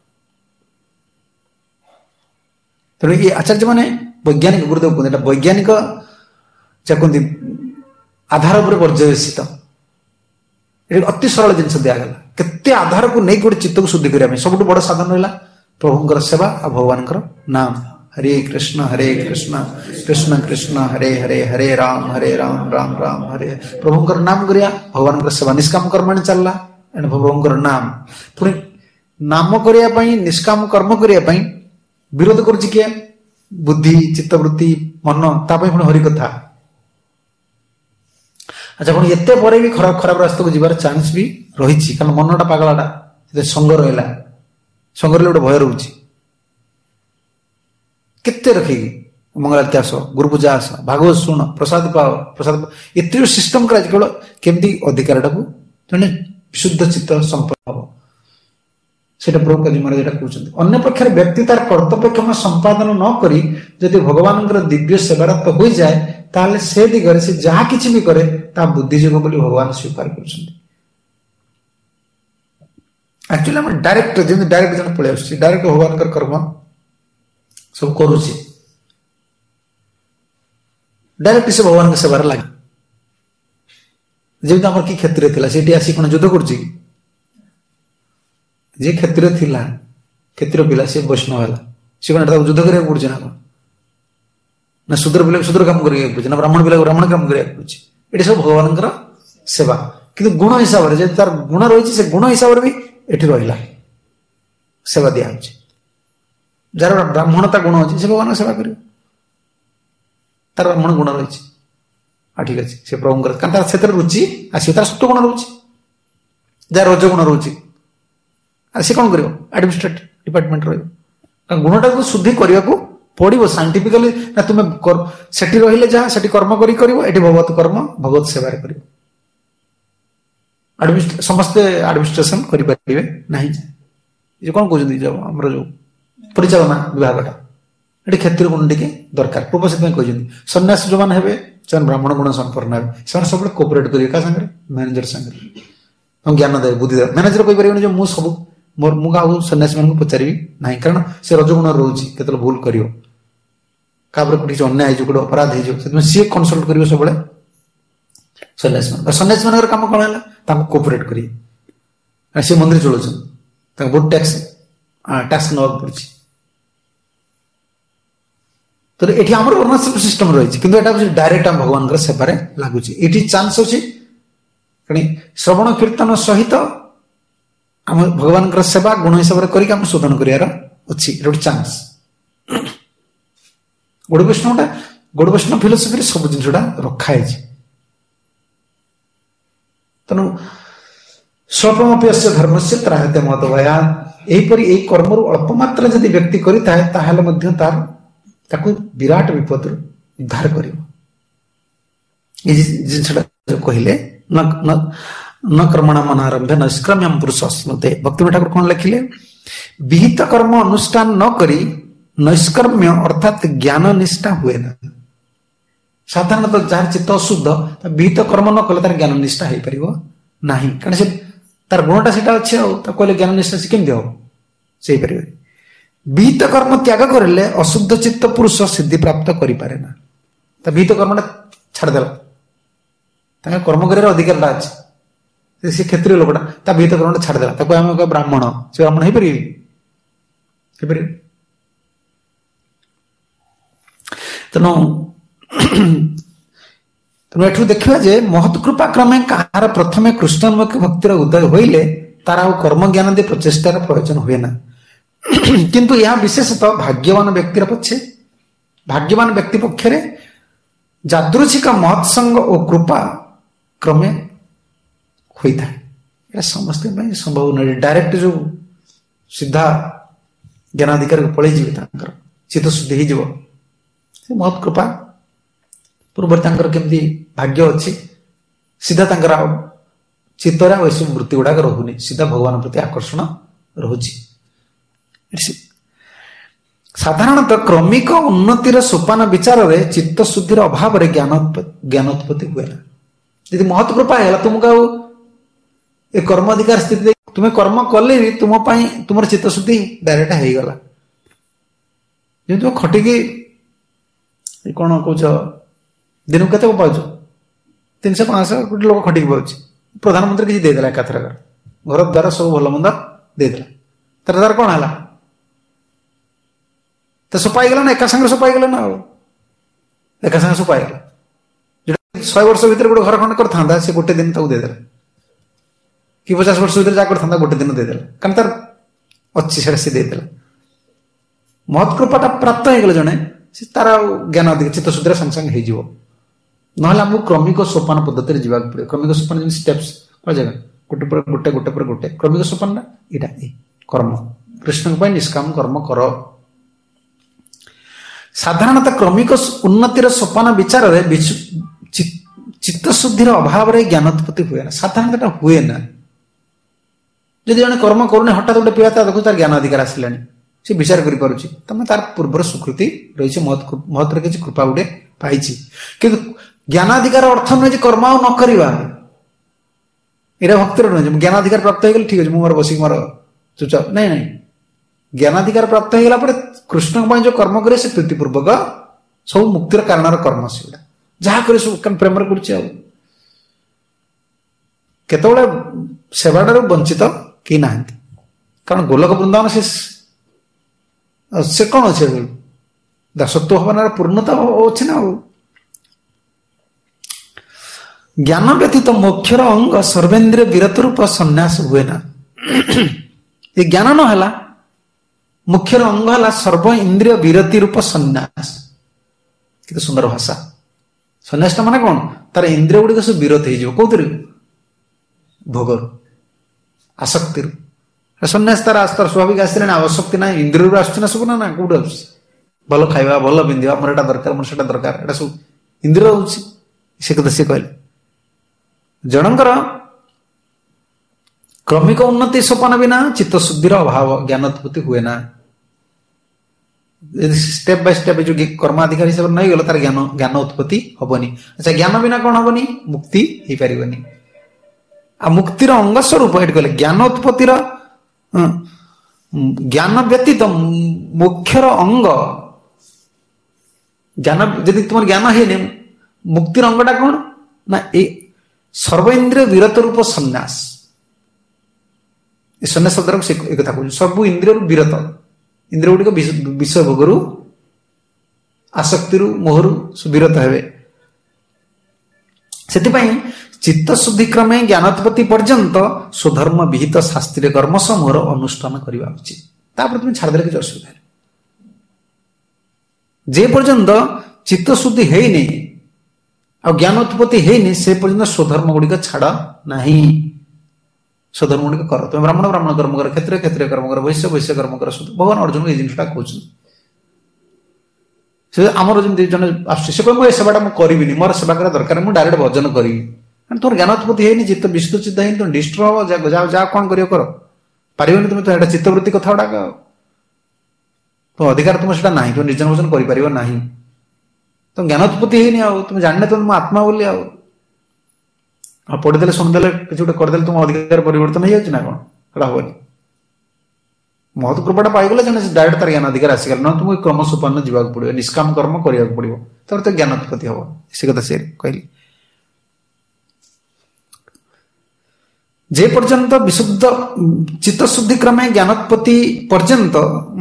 तेणु ये आचार्य मैंने वैज्ञानिक गुरुदेव कहते वैज्ञानिक कहते आधार पर पर्यवेसित अति सरल जिन दिगला केते आधार को नहीं गोटे चित्त को शुद्धि करने सब बड़ साधन रहा प्रभुंर सेवा और भगवान नाम हरे कृष्ण कृष्ण कृष्ण हरे हरे हरे राम राम राम हरे प्रभुंर नाम करिया भगवान सेवा निष्काम कर्म चलला प्रभुंर नाम पुणी नाम करने निष्काम कर्म करने विरोध कर बुद्धि चित्तवृत्ति मन ताप हरि कथा अच्छा पुणी एत भी खराब खराब रास्ता को जीवार चांस भी रही कारण मनटा पागलाटा संग रहा संग गोटे भय रोचे केते रखिकी मंगलारती आस गुरु पूजा आस भागवत शुण प्रसाद पाओ एत सिस्टम कर केवल केमती अधिकार टाक जड़े विशुद्ध चित्त संपन्न हम से प्रभु महाराज कहते अन्य पक्षर व्यक्ति तार कर्तव्यक्षम संपादन न करी जदि भगवान दिव्य सेवारत हो जाए ताले से दिगरे से जहाँ किसी भी करे ता बुद्धिजोग बोली भगवान स्वीकार कर एक्चुअली हम डायरेक्ट जमी डायरेक्ट जन पलि आस डायरेक्ट भगवान कर्म सब करुचे डायरेक्ट से भगवान के सेवार लगे जमी आम कि क्षेत्र थी आसी कौन युद्ध कर जे क्षेत्र थिला क्षेत्र पिला से वैष्णव है सी कौन युद्ध करा पड़े ना शूद्र पिला शूद्र काम करा पड़े ना ब्राह्मण पिला ब्राह्मण काम करा पड़े ये सब भगवान सेवा कि गुण हिसाब से तार गुण रही से गुण हिसाब से भी ये रहा ସେବା ଦିଆହେଉଛି। ଯାହାର ବ୍ରାହ୍ମଣତା ଗୁଣ ଅଛି ସେ ଭଗବାନଙ୍କ ସେବା କରିବ, ତାର ବ୍ରାହ୍ମଣ ଗୁଣ ରହିଛି, ଠିକ ଅଛି, ସେ ପ୍ରଭୁଙ୍କର କାରଣ ତାର ସେଥିରେ ରୁଚି ଆସିବ, ତାର ସତ୍ୱ ଗୁଣ ରହୁଛି, ଯାହାର ରଜ ଗୁଣ ରହୁଛି ଆଉ ସେ କଣ କରିବ, ଆଡମିନିଷ୍ଟ୍ରେଟିଭ ଡିପାର୍ଟମେଣ୍ଟ ରହିବ। କାରଣ ଗୁଣଟାକୁ ଶୁଦ୍ଧି କରିବାକୁ ପଡିବ ସାଇଣ୍ଟିଫିକାଲି, ନା ତୁମେ ସେଠି ରହିଲେ ଯାହା ସେଠି କର୍ମ କରିବ, ଏଠି ଭଗବତ କର୍ମ ଭଗବତ ସେବାରେ କରିବ। ସମସ୍ତେ ଆଡମିନିଷ୍ଟ୍ରେସନ କରିପାରିବେ ନାହିଁ। ଯେ କଣ କହୁଛନ୍ତି ଯୋଉ ଆମର ଯୋଉ ପରିଚାଳନା ବିଭାଗଟା, ଏଠି କ୍ଷତ୍ରିୟ ଗୁଣ ଟିକେ ଦରକାର। ପୂର୍ବ ସେଥିପାଇଁ କହିଛନ୍ତି ସନ୍ନ୍ୟାସ ଯୋଉମାନେ ହେବେ ସେମାନେ ବ୍ରାହ୍ମଣ ଗୁଣ ସମ୍ପନ୍ନ ହେବେ, ସେମାନେ ସବୁବେଳେ କୋପରେଟ କରିବେ କାହା ସାଙ୍ଗରେ, ମ୍ୟାନେଜର ସାଙ୍ଗରେ, ଜ୍ଞାନ ଦେବେ, ବୁଦ୍ଧି ଦେବେ। ମ୍ୟାନେଜର କହିପାରିବନି ଯେ ମୁଁ ସବୁ ମୁଁ ଆଉ ସନ୍ନ୍ୟାସୀ ମାନଙ୍କୁ ପଚାରିବି ନାହିଁ, କାରଣ ସେ ରଜଗୁଣ ରହୁଛି, କେତେବେଳେ ଭୁଲ କରିବ, କାହାପରେ କିଛି ଅନ୍ୟାୟ ହେଇଯିବ, ଗୋଟେ ଅପରାଧ ହେଇଯିବ, ସେଥିପାଇଁ ସିଏ କନସଲ୍ଟ କରିବ ସବୁବେଳେ ସନ୍ନ୍ୟାସୀ ମାନଙ୍କୁ। ସନ୍ନ୍ୟାସୀ ମାନଙ୍କର କାମ କଣ ହେଲା, ତାଙ୍କୁ କୋପରେଟ କରିବେ, ସେ ମନ୍ଦିର ଚଳଉଛନ୍ତି, ତାଙ୍କୁ ବହୁତ ଟ୍ୟାକ୍ସ ନେବାକୁ ପଡୁଛି। ତ ଏଠି ଆମର ବର୍ଣ୍ଣାଶ୍ରମ ସିଷ୍ଟମ ରହିଛି, କିନ୍ତୁ ଏଟା ଡାଇରେକ୍ଟ ଆମ ଭଗବାନଙ୍କର ସେବାରେ ଲାଗୁଛି। ଏଠି ଚାନ୍ସ ଅଛି ଶ୍ରବଣ କୀର୍ତ୍ତନ ସହିତ ଆମ ଭଗବାନଙ୍କର ସେବା ଗୁଣ ହିସାବରେ କରିକି ଆମେ ଶୋଧନ କରିବାର ଅଛି, ଏଟା ଗୋଟେ ଚାନ୍ସ। ଗୌଡ଼ ବୈଷ୍ଣବ ଫିଲୋସଫିରେ ସବୁ ଜିନିଷଟା ରଖା ହେଇଛି। ତେଣୁ ସ୍ୱଳ୍ପମପ୍ୟସ୍ୟ ଧର୍ମସ୍ୟ ତ୍ରାୟତେ ମହଦ୍ଭୟାତ୍, ଏହିପରି ଏହି କର୍ମରୁ ଅଳ୍ପ ମାତ୍ରା ଯଦି ବ୍ୟକ୍ତି କରିଥାଏ ତାହେଲେ ମଧ୍ୟ ତାକୁ ବିରାଟ ବିପଦରୁ ଉଦ୍ଧାର କରିବ। ଏଇ ଜିନିଷଟା କହିଲେ ନ କର୍ମଣା ମନାରମ୍ଭ ନୈଷ୍କ୍ରମ୍ୟଂ ପୁରୁଷ ସ୍ମୃତେ। ଭକ୍ତିବିନୋଦ ଠାକୁର କଣ ଲେଖିଲେ, ବିହିତ କର୍ମ ଅନୁଷ୍ଠାନ ନ କରି ନୈଷ୍କର୍ମ୍ୟ ଅର୍ଥାତ୍ ଜ୍ଞାନ ନିଷ୍ଠା ହୁଏ ନା। ସାଧାରଣତଃ ଯାହାର ଚିତ୍ତ ଅଶୁଦ୍ଧ, ବିହିତ କର୍ମ ନ କଲେ ତାର ଜ୍ଞାନ ନିଷ୍ଠା ହେଇପାରିବ ନାହିଁ, କାରଣ ସେ ତାର ଗୁଣଟା ସେଇଟା ଅଛି, ଆଉ ତାକୁ କହିଲେ ଜ୍ଞାନ ନିଷ୍ଠା ସେ କେମିତି ହବ, ସେ ହେଇପାରିବ। ବିହିତ କର୍ମ ତ୍ୟାଗ କରିଲେ ଅଶୁଦ୍ଧ ଚିତ୍ତ ପୁରୁଷ ସିଦ୍ଧି ପ୍ରାପ୍ତ କରିପାରେ ନା। ତା ବିହିତ କର୍ମଟା ଛାଡ଼ିଦେଲା, ତାଙ୍କ କର୍ମ କରିବାର ଅଧିକାରଟା ଅଛି, ସେ କ୍ଷତ୍ରିୟ ଲୋକଟା ତା ବିହିତ କର୍ମଟା ଛାଡ଼ିଦେଲା, ତାକୁ ଆମେ କହିବା ବ୍ରାହ୍ମଣ, ସେ ବ୍ରାହ୍ମଣ ହେଇପାରିବେ? ତେଣୁ ଏଠୁ ଦେଖିବା ଯେ ମହତ୍ କୃପା କ୍ରମେ କାହାର ପ୍ରଥମେ କୃଷ୍ଣନ୍ମୁଖୀ ଭକ୍ତିର ଉଦୟ ହୋଇଲେ ତାର ଆଉ କର୍ମ ଜ୍ଞାନ ଦେଇ ପ୍ରଚେଷ୍ଟାର ପ୍ରୟୋଜନ ହୁଏ ନା। କିନ୍ତୁ ଏହା ବିଶେଷତଃ ଭାଗ୍ୟବାନ ବ୍ୟକ୍ତି ପକ୍ଷରେ ଯାଦୃଚ୍ଛିକ ମହତ୍ସଙ୍ଗ ଓ କୃପା କ୍ରମେ ହୋଇଥାଏ। ଏହା ସମସ୍ତଙ୍କ ପାଇଁ ସମ୍ଭବ ନୁହେଁ। ଡାଇରେକ୍ଟ ଯୋଉ ସିଧା ଜ୍ଞାନାଧିକାରକୁ ପଳେଇଯିବେ, ତାଙ୍କର ଚିତ୍ତ ଶୁଦ୍ଧି ହେଇଯିବ, ସେ ମହତ୍ କୃପା। ପୂର୍ବରୁ ତାଙ୍କର କେମିତି ଭାଗ୍ୟ ଅଛି, ସିଧା ତାଙ୍କର ଚିତ୍ତରେ ଆଉ ଏସବୁ ବୃତ୍ତି ଗୁଡାକ ରହୁନି, ସିଧା ଭଗବାନ ପ୍ରତି ଆକର୍ଷଣ ରହୁଛି। ସାଧାରଣତଃ କ୍ରମିକ ଉନ୍ନତିର ସୋପାନ ବିଚାରରେ ଚିତ୍ତ ଶୁଦ୍ଧିର ଅଭାବରେ ଜ୍ଞାନୋତ୍ପତ୍ତି ହୁଏ ନା। ଯଦି ମହତ୍ କୃପା ହେଲା ତୁମକୁ ଆଉ ଏ କର୍ମ ଅଧିକାର ସ୍ଥିତି, ତୁମେ କର୍ମ କଲେ ବି ତୁମ ପାଇଁ ତୁମର ଚିତ୍ତ ଶୁଦ୍ଧି ଡାଇରେକ୍ଟ ହେଇଗଲା। ଯେମିତି ତୁମେ ଖଟିକି କଣ କହୁଛ, ଦିନକୁ କେତେ ପାଉଛ, 300-500 କୋଟି ଲୋକ ଖଟିକି ପାଉଛି, ପ୍ରଧାନମନ୍ତ୍ରୀ କିଛି ଦେଇଦେଲା ଏକାଥର, ଘର ଦ୍ୱାରା ସବୁ ଭଲ ମନ୍ଦ ଦେଇଦେଲା, ତାର କଣ ହେଲା, ତ ସଫା ହେଇଗଲା ନା, ଏକା ସାଙ୍ଗରେ ସଫା ହେଇଗଲା ନା, ଆଉ ଏକା ସାଙ୍ଗରେ ସଫା ହେଇଗଲା। 100 ବର୍ଷ ଭିତରେ ଗୋଟେ ଘର ଖଣ୍ଡେ କରିଥାନ୍ତା, ସେ ଗୋଟେ ଦିନ ତାକୁ ଦେଇଦେଲା, କି 50 ବର୍ଷ ଭିତରେ ଯାହା କରିଥାନ୍ତା ଗୋଟେ ଦିନ ଦେଇଦେଲା, କାରଣ ତାର ଅଛି ସେଟା ସେ ଦେଇଦେଲା। ମହତ୍ କୃପାଟା ପ୍ରାପ୍ତ ହେଇଗଲେ ଜଣେ, ସେ ତାର ଜ୍ଞାନ ଅଧିକ ଚିତ୍ତ ଶୁଦ୍ଧିରେ ସାଙ୍ଗେ ସାଙ୍ଗେ ହେଇଯିବ। ନହେଲେ ଆମକୁ କ୍ରମିକ ସୋପାନ ପଦ୍ଧତିରେ ଯିବାକୁ ପଡିବ। କ୍ରମିକ ସୋପାନ ଯେମିତି ସ୍ଟେପ୍ସ କୁହାଯାଏ, ଗୋଟେ ପରେ ଗୋଟେ କ୍ରମିକ ସୋପାନଟା ଏଇଟା କର୍ମ, କୃଷ୍ଣଙ୍କ ପାଇଁ ନିଷ୍କାମ କର୍ମ କର। ସାଧାରଣତଃ କ୍ରମିକ ଉନ୍ନତିର ସୋପାନ ବିଚାରରେ ଚିତ୍ତ ଶୁଦ୍ଧିର ଅଭାବରେ ଜ୍ଞାନୋତ୍ପତ୍ତି ହୁଏ ନା। ସାଧାରଣତଃ ଏଟା ହୁଏ ନା। ଯଦି ଜଣେ କର୍ମ କରୁନି, ହଠାତ୍ ଗୋଟେ ପିଲା ଦେଖୁ ତାର ଜ୍ଞାନ ଅଧିକାର ଆସିଲାଣି, ସେ ବିଚାର କରିପାରୁଛି, ତମେ ତାର ପୂର୍ବର ସ୍ୱୀକୃତି ରହିଛି, ମହତର କିଛି କୃପା ଗୋଟେ ପାଇଛି। କିନ୍ତୁ ଜ୍ଞାନାଧିକାର ଅର୍ଥ ନୁହେଁ ଯେ କର୍ମ ଆଉ ନ କରିବା, ଏଇଟା ଭକ୍ତିର ନୁହେଁ। ଜ୍ଞାନାଧିକାର ପ୍ରାପ୍ତ ହେଇଗଲେ ଠିକ ଅଛି, ମୁଁ ମୋର ବସିକି ମୋର ଚୁପଚାପ, ନାଇଁ। ଜ୍ଞାନାଧିକାର ପ୍ରାପ୍ତ ହେଇଗଲା ପରେ କୃଷ୍ଣଙ୍କ ପାଇଁ ଯୋଉ କର୍ମ କରେ ସେ ପ୍ରୀତିପୂର୍ବକ, ସବୁ ମୁକ୍ତିର କାରଣର କର୍ମ, ସେଗୁଡା ଯାହା କରେ ସବୁ ପ୍ରେମରେ କରୁଛି। ଆଉ କେତେବେଳେ ସେବାଟାରୁ ବଞ୍ଚିତ କେହି ନାହାନ୍ତି, କାରଣ ଗୋଲକ ବୃନ୍ଦାବନ ସେ କଣ ଅଛି, ଦାସତ୍ୱ ଭାବନାର ପୂର୍ଣ୍ଣତା ଅଛି ନା। ଆଉ ଜ୍ଞାନ ବ୍ୟତୀତ ମୋକ୍ଷର ସର୍ବେନ୍ଦ୍ରିୟ ବିରତ ରୂପ ସନ୍ନ୍ୟାସ ହୁଏ ନା। ଏ ଜ୍ଞାନ ନହେଲା मुख्य अंग है सर्व इंद्रिय विरति रूप संन्यास। कितने सुंदर भाषा। संन्यास माने कौन तार इंद्रिय गुड़िक सब विरत हो कौन भोग आसक्ति संन्यास तार आस्तार स्वाभाविक आसला आवश्यकता ना इंद्रिय आसना सब ना कौट आस भल खाଇବା भल पिंधा मोर एटा दरकार मोर सेटा दरकार एटा सब इंद्रिय होची से कथा से कहले जनकर क्रमिक उन्नति सोपान बिना चित्त शुद्धिर अभाव ज्ञान उत्पत्ति हुए ना। स्टेप बाय स्टेप जो कर्माधिकारी हिसाब नहीं गल तार ज्ञान उत्पत्ति हबनी। अच्छा ज्ञान बिना कौन हबनी मुक्ति हो पारिबनी। आ मुक्तिर अंग स्वरूप ये कहले ज्ञान उत्पत्तिर ज्ञान व्यतीत मुख्यर अंग ज्ञान यदि तुम ज्ञान है मुक्तिर अंगटा कौन ना सर्व इंद्रिय विरत रूप संन्यास। संन्यास शब्द एक कथा कहूँ सब इंद्रिय विरत इंद्रिय गुड़िक विषय भोगर आसक्ति मोहरु विरत हेबे। सेतिपाई चित्त शुद्धि क्रमे ज्ञानोत्पत्ति पर्यंत स्वधर्म विहित शास्त्रीय कर्म समूहर अनुष्ठान करवा उचित। तापर तुम छाड़देले किसी असुविधा जे पर्यंत चित्त शुद्धि है ज्ञानोत्पत्ति है से पर्यंत स्वधर्म गुड़िक छाड़ नहीं। स्वधर्म गुड़िक कर तुम ब्राह्मण ब्राह्मण कर्म कर क्षेत्रीय क्षेत्रीय कर्म कर वैश्य वैश्य कर्म कर भगवान अर्जुन ये जिनटा कहते आमर जमी जन आस सेवाटा मुझे करी मोर सेवा करा दरकार मुझे डायरेक्ट भजन करी तुम ज्ञानोत्पत्ति है चित्त विशुद्ध चित्त है तुम डिस्टर्ब हम जा कौन कर पारिबनी तुम तो चित्तवृत्ति कथा गुड़ाक तुम अधिकार तुम से ना तुम निर्जन भोजन कर तुम ज्ञानोत्पत्ति है तुम जानने तुम आत्मा बोली पढ़ीदे शुणिदे किसी गोटे करदे तुम अधिकार परिवर्तन हो जाए ना कौन हेनी महत कृपाटा पाईगले डायरेक्ट तार ज्ञान अधिकार आसीगला ना तुमको क्रम सोपान जावाक पड़ो निष्काम कर्म करने पड़ो तब तो ज्ञानोत्पत्ति हम से कथा से कहली जे पर्यंत विशुद्ध चित्त शुद्धि क्रमे ज्ञानोत्पत्ति पर्यंत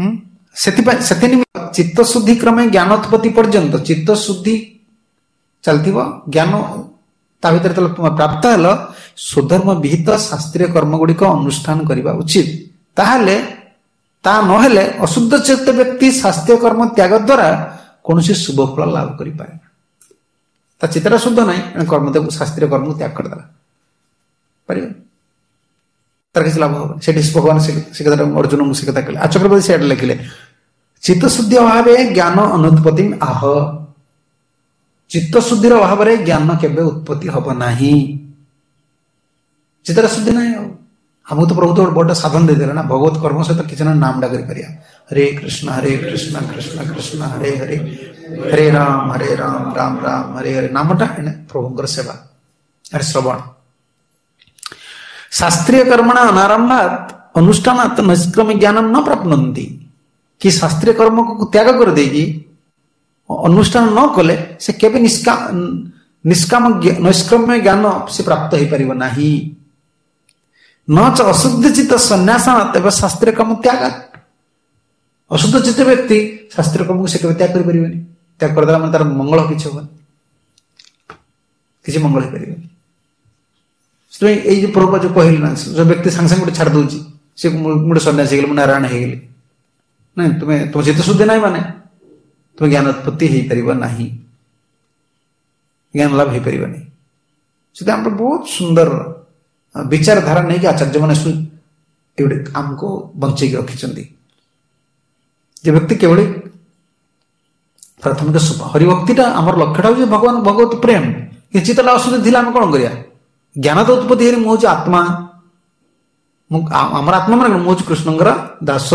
चित्त शुद्धि क्रमे ज्ञानोत्पत्ति पर्यंत चित्त शुद्धि चलती ज्ञान ता भीतर तुम प्राप्त है स्वधर्म विहित शास्त्रीय कर्म गुड़िक अनुष्ठान करने उचित। ताहले ता नहेले अशुद्ध चित्त व्यक्ति शास्त्रीय कर्म त्याग द्वारा कौन शुभ फल लाभ कर चित्तटा शुद्ध नहीं कर्म शास्त्रीय कर्म त्याग करदेला पार तार किसी लाभ हम से भगवान से कथा अर्जुन से कथा कहले आचक्रवर्ती से लिखिले चित्त शुद्धि अभाव ज्ञान अनुत्पत्ति आह चित्त शुद्धि अभाव ज्ञान केवे उत्पत्ति हम ना चित्तटा शुद्धि ना हमको तो प्रभु तो बड़ा साधन देदेला ना भगवत कर्म सहित किसी नाम डा कर हरे कृष्ण कृष्ण कृष्ण हरे हरे हरे राम राम राम हरे हरे नामटा प्रभुंकर सेवा अरे श्रवण शास्त्रीय कर्मणा अनारंभात अनुष्ठानात् निष्क्रम ज्ञानम न प्राप्नुवन्ति कि शास्त्रीय कर्म को त्याग कर देगी अनुष्ठान न कले से केवल निष्काम नैष्क्रम्य ज्ञान से प्राप्त हो पार नहीं। न च अशुद्ध चित्त संन्यासात् एवं शास्त्रीय कर्म त्याग अशुद्ध चित्त व्यक्ति शास्त्रीय कर्म को से त्याग कर त्याग करदेला मैंने तार मंगल किसी हम किसी मंगल हो पार जो प्रभु जो कहली ना जो व्यक्ति सांगे सांगे गोटे छाड़ दूसरी सी गोटे सन्यासी हो नारायण हो गली ना तुम्हें तुम चित्त शुद्धि ना माने तुम ज्ञान उत्पत्ति हो पार नहीं ज्ञान लाभ हो पार नहीं से बहुत सुंदर विचारधारा नहीं कि आचार्य मैंने आमको बंचे रखिंट जो व्यक्ति केवल प्राथमिक हरिभक्तिटा आमर लक्ष्यटा हूँ भगवान भगवत प्रेम कि चित्तटा अशुद्धि थी आम कौन करिया ज्ञान तो उत्पत्ति है मुझे आत्मा आमर आत्मा मान मुझे कृष्णंकर दास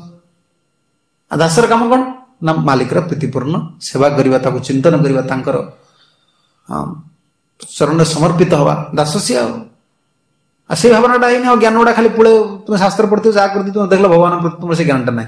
दासर काम कौन ना मालिकर प्रीतिपूर्ण सेवा करवा चिंतन करवा चरण समर्पित हवा दास से भावनाटा है ज्ञान गुड़ा खाली पुले तुम शास्त्र पढ़ते जहाँ कर तुम देख भगवान तुम से ज्ञानटा ना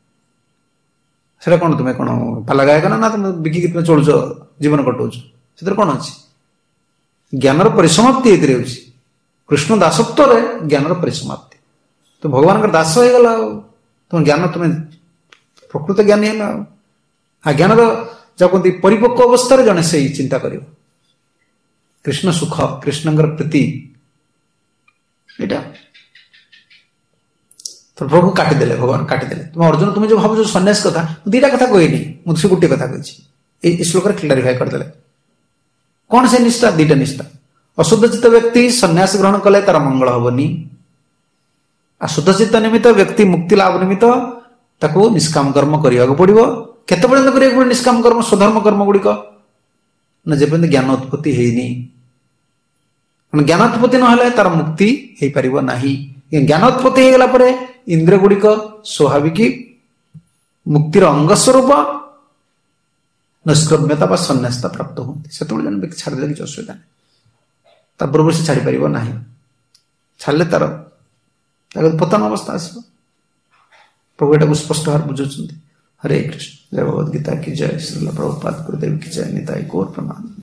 से कौन तुम्हें कौन पाला गायक ना तुम बिकी तुम चलुच जीवन कटाऊच से कौन अच्छी ज्ञान परिसमाप्ति कृष्ण दासत्व ज्ञान परिसमाप्ति तो भगवान दास हो गला तुम ज्ञान तुम्हें प्रकृत ज्ञानी है ज्ञान जब कहते परिपक्व अवस्था जड़े से चिंता कर कृष्ण सुख कृष्ण प्रीति यहाँ तो तो प्रभु काटिदेले, भगवान काटिदेले। तुम अर्जुन तुम जो भाव सन्यास कथा दीटा कथा कहनी, मुझे गोटे कथा कही श्लोक क्लारिफाई करदे। कौन से निष्ठा? दीटा निष्ठा। अशुद्धचित्त व्यक्ति सन्यास ग्रहण कले तार मंगल हबनी। शुद्धचित्त निमित्त व्यक्ति मुक्ति लाभ निमित्त ताको निष्काम कर्म करिया पड़िबो। केते पर्यंत करिया पड़िबो निष्काम कर्म, स्वधर्म कर्म गुड़िक ना जेपर्यंत ज्ञान उत्पत्ति हेनी। ज्ञान उत्पत्ति नहले तार मुक्ति हे परिबो नाही। ज्ञान उत्पत्ति हे गेला परे इंद्रिय गुड़िक स्वाभाविक मुक्तिर अंग स्वरूप निष्क्रम्यता बा सन्यासता प्राप्त होती। से जन व्यक्ति छाड़देले किसी असुविधा नहीं, पूर्व से छाड़ी पार ना। छाड़े तार पतन अवस्था आस। प्रभु एटा स्पष्ट भाव बुझुंट। हरे कृष्ण। जय भगवद गीता की जय। श्रील प्रभुपाद गुरुदेव की जय। निताई गौर प्रणाम।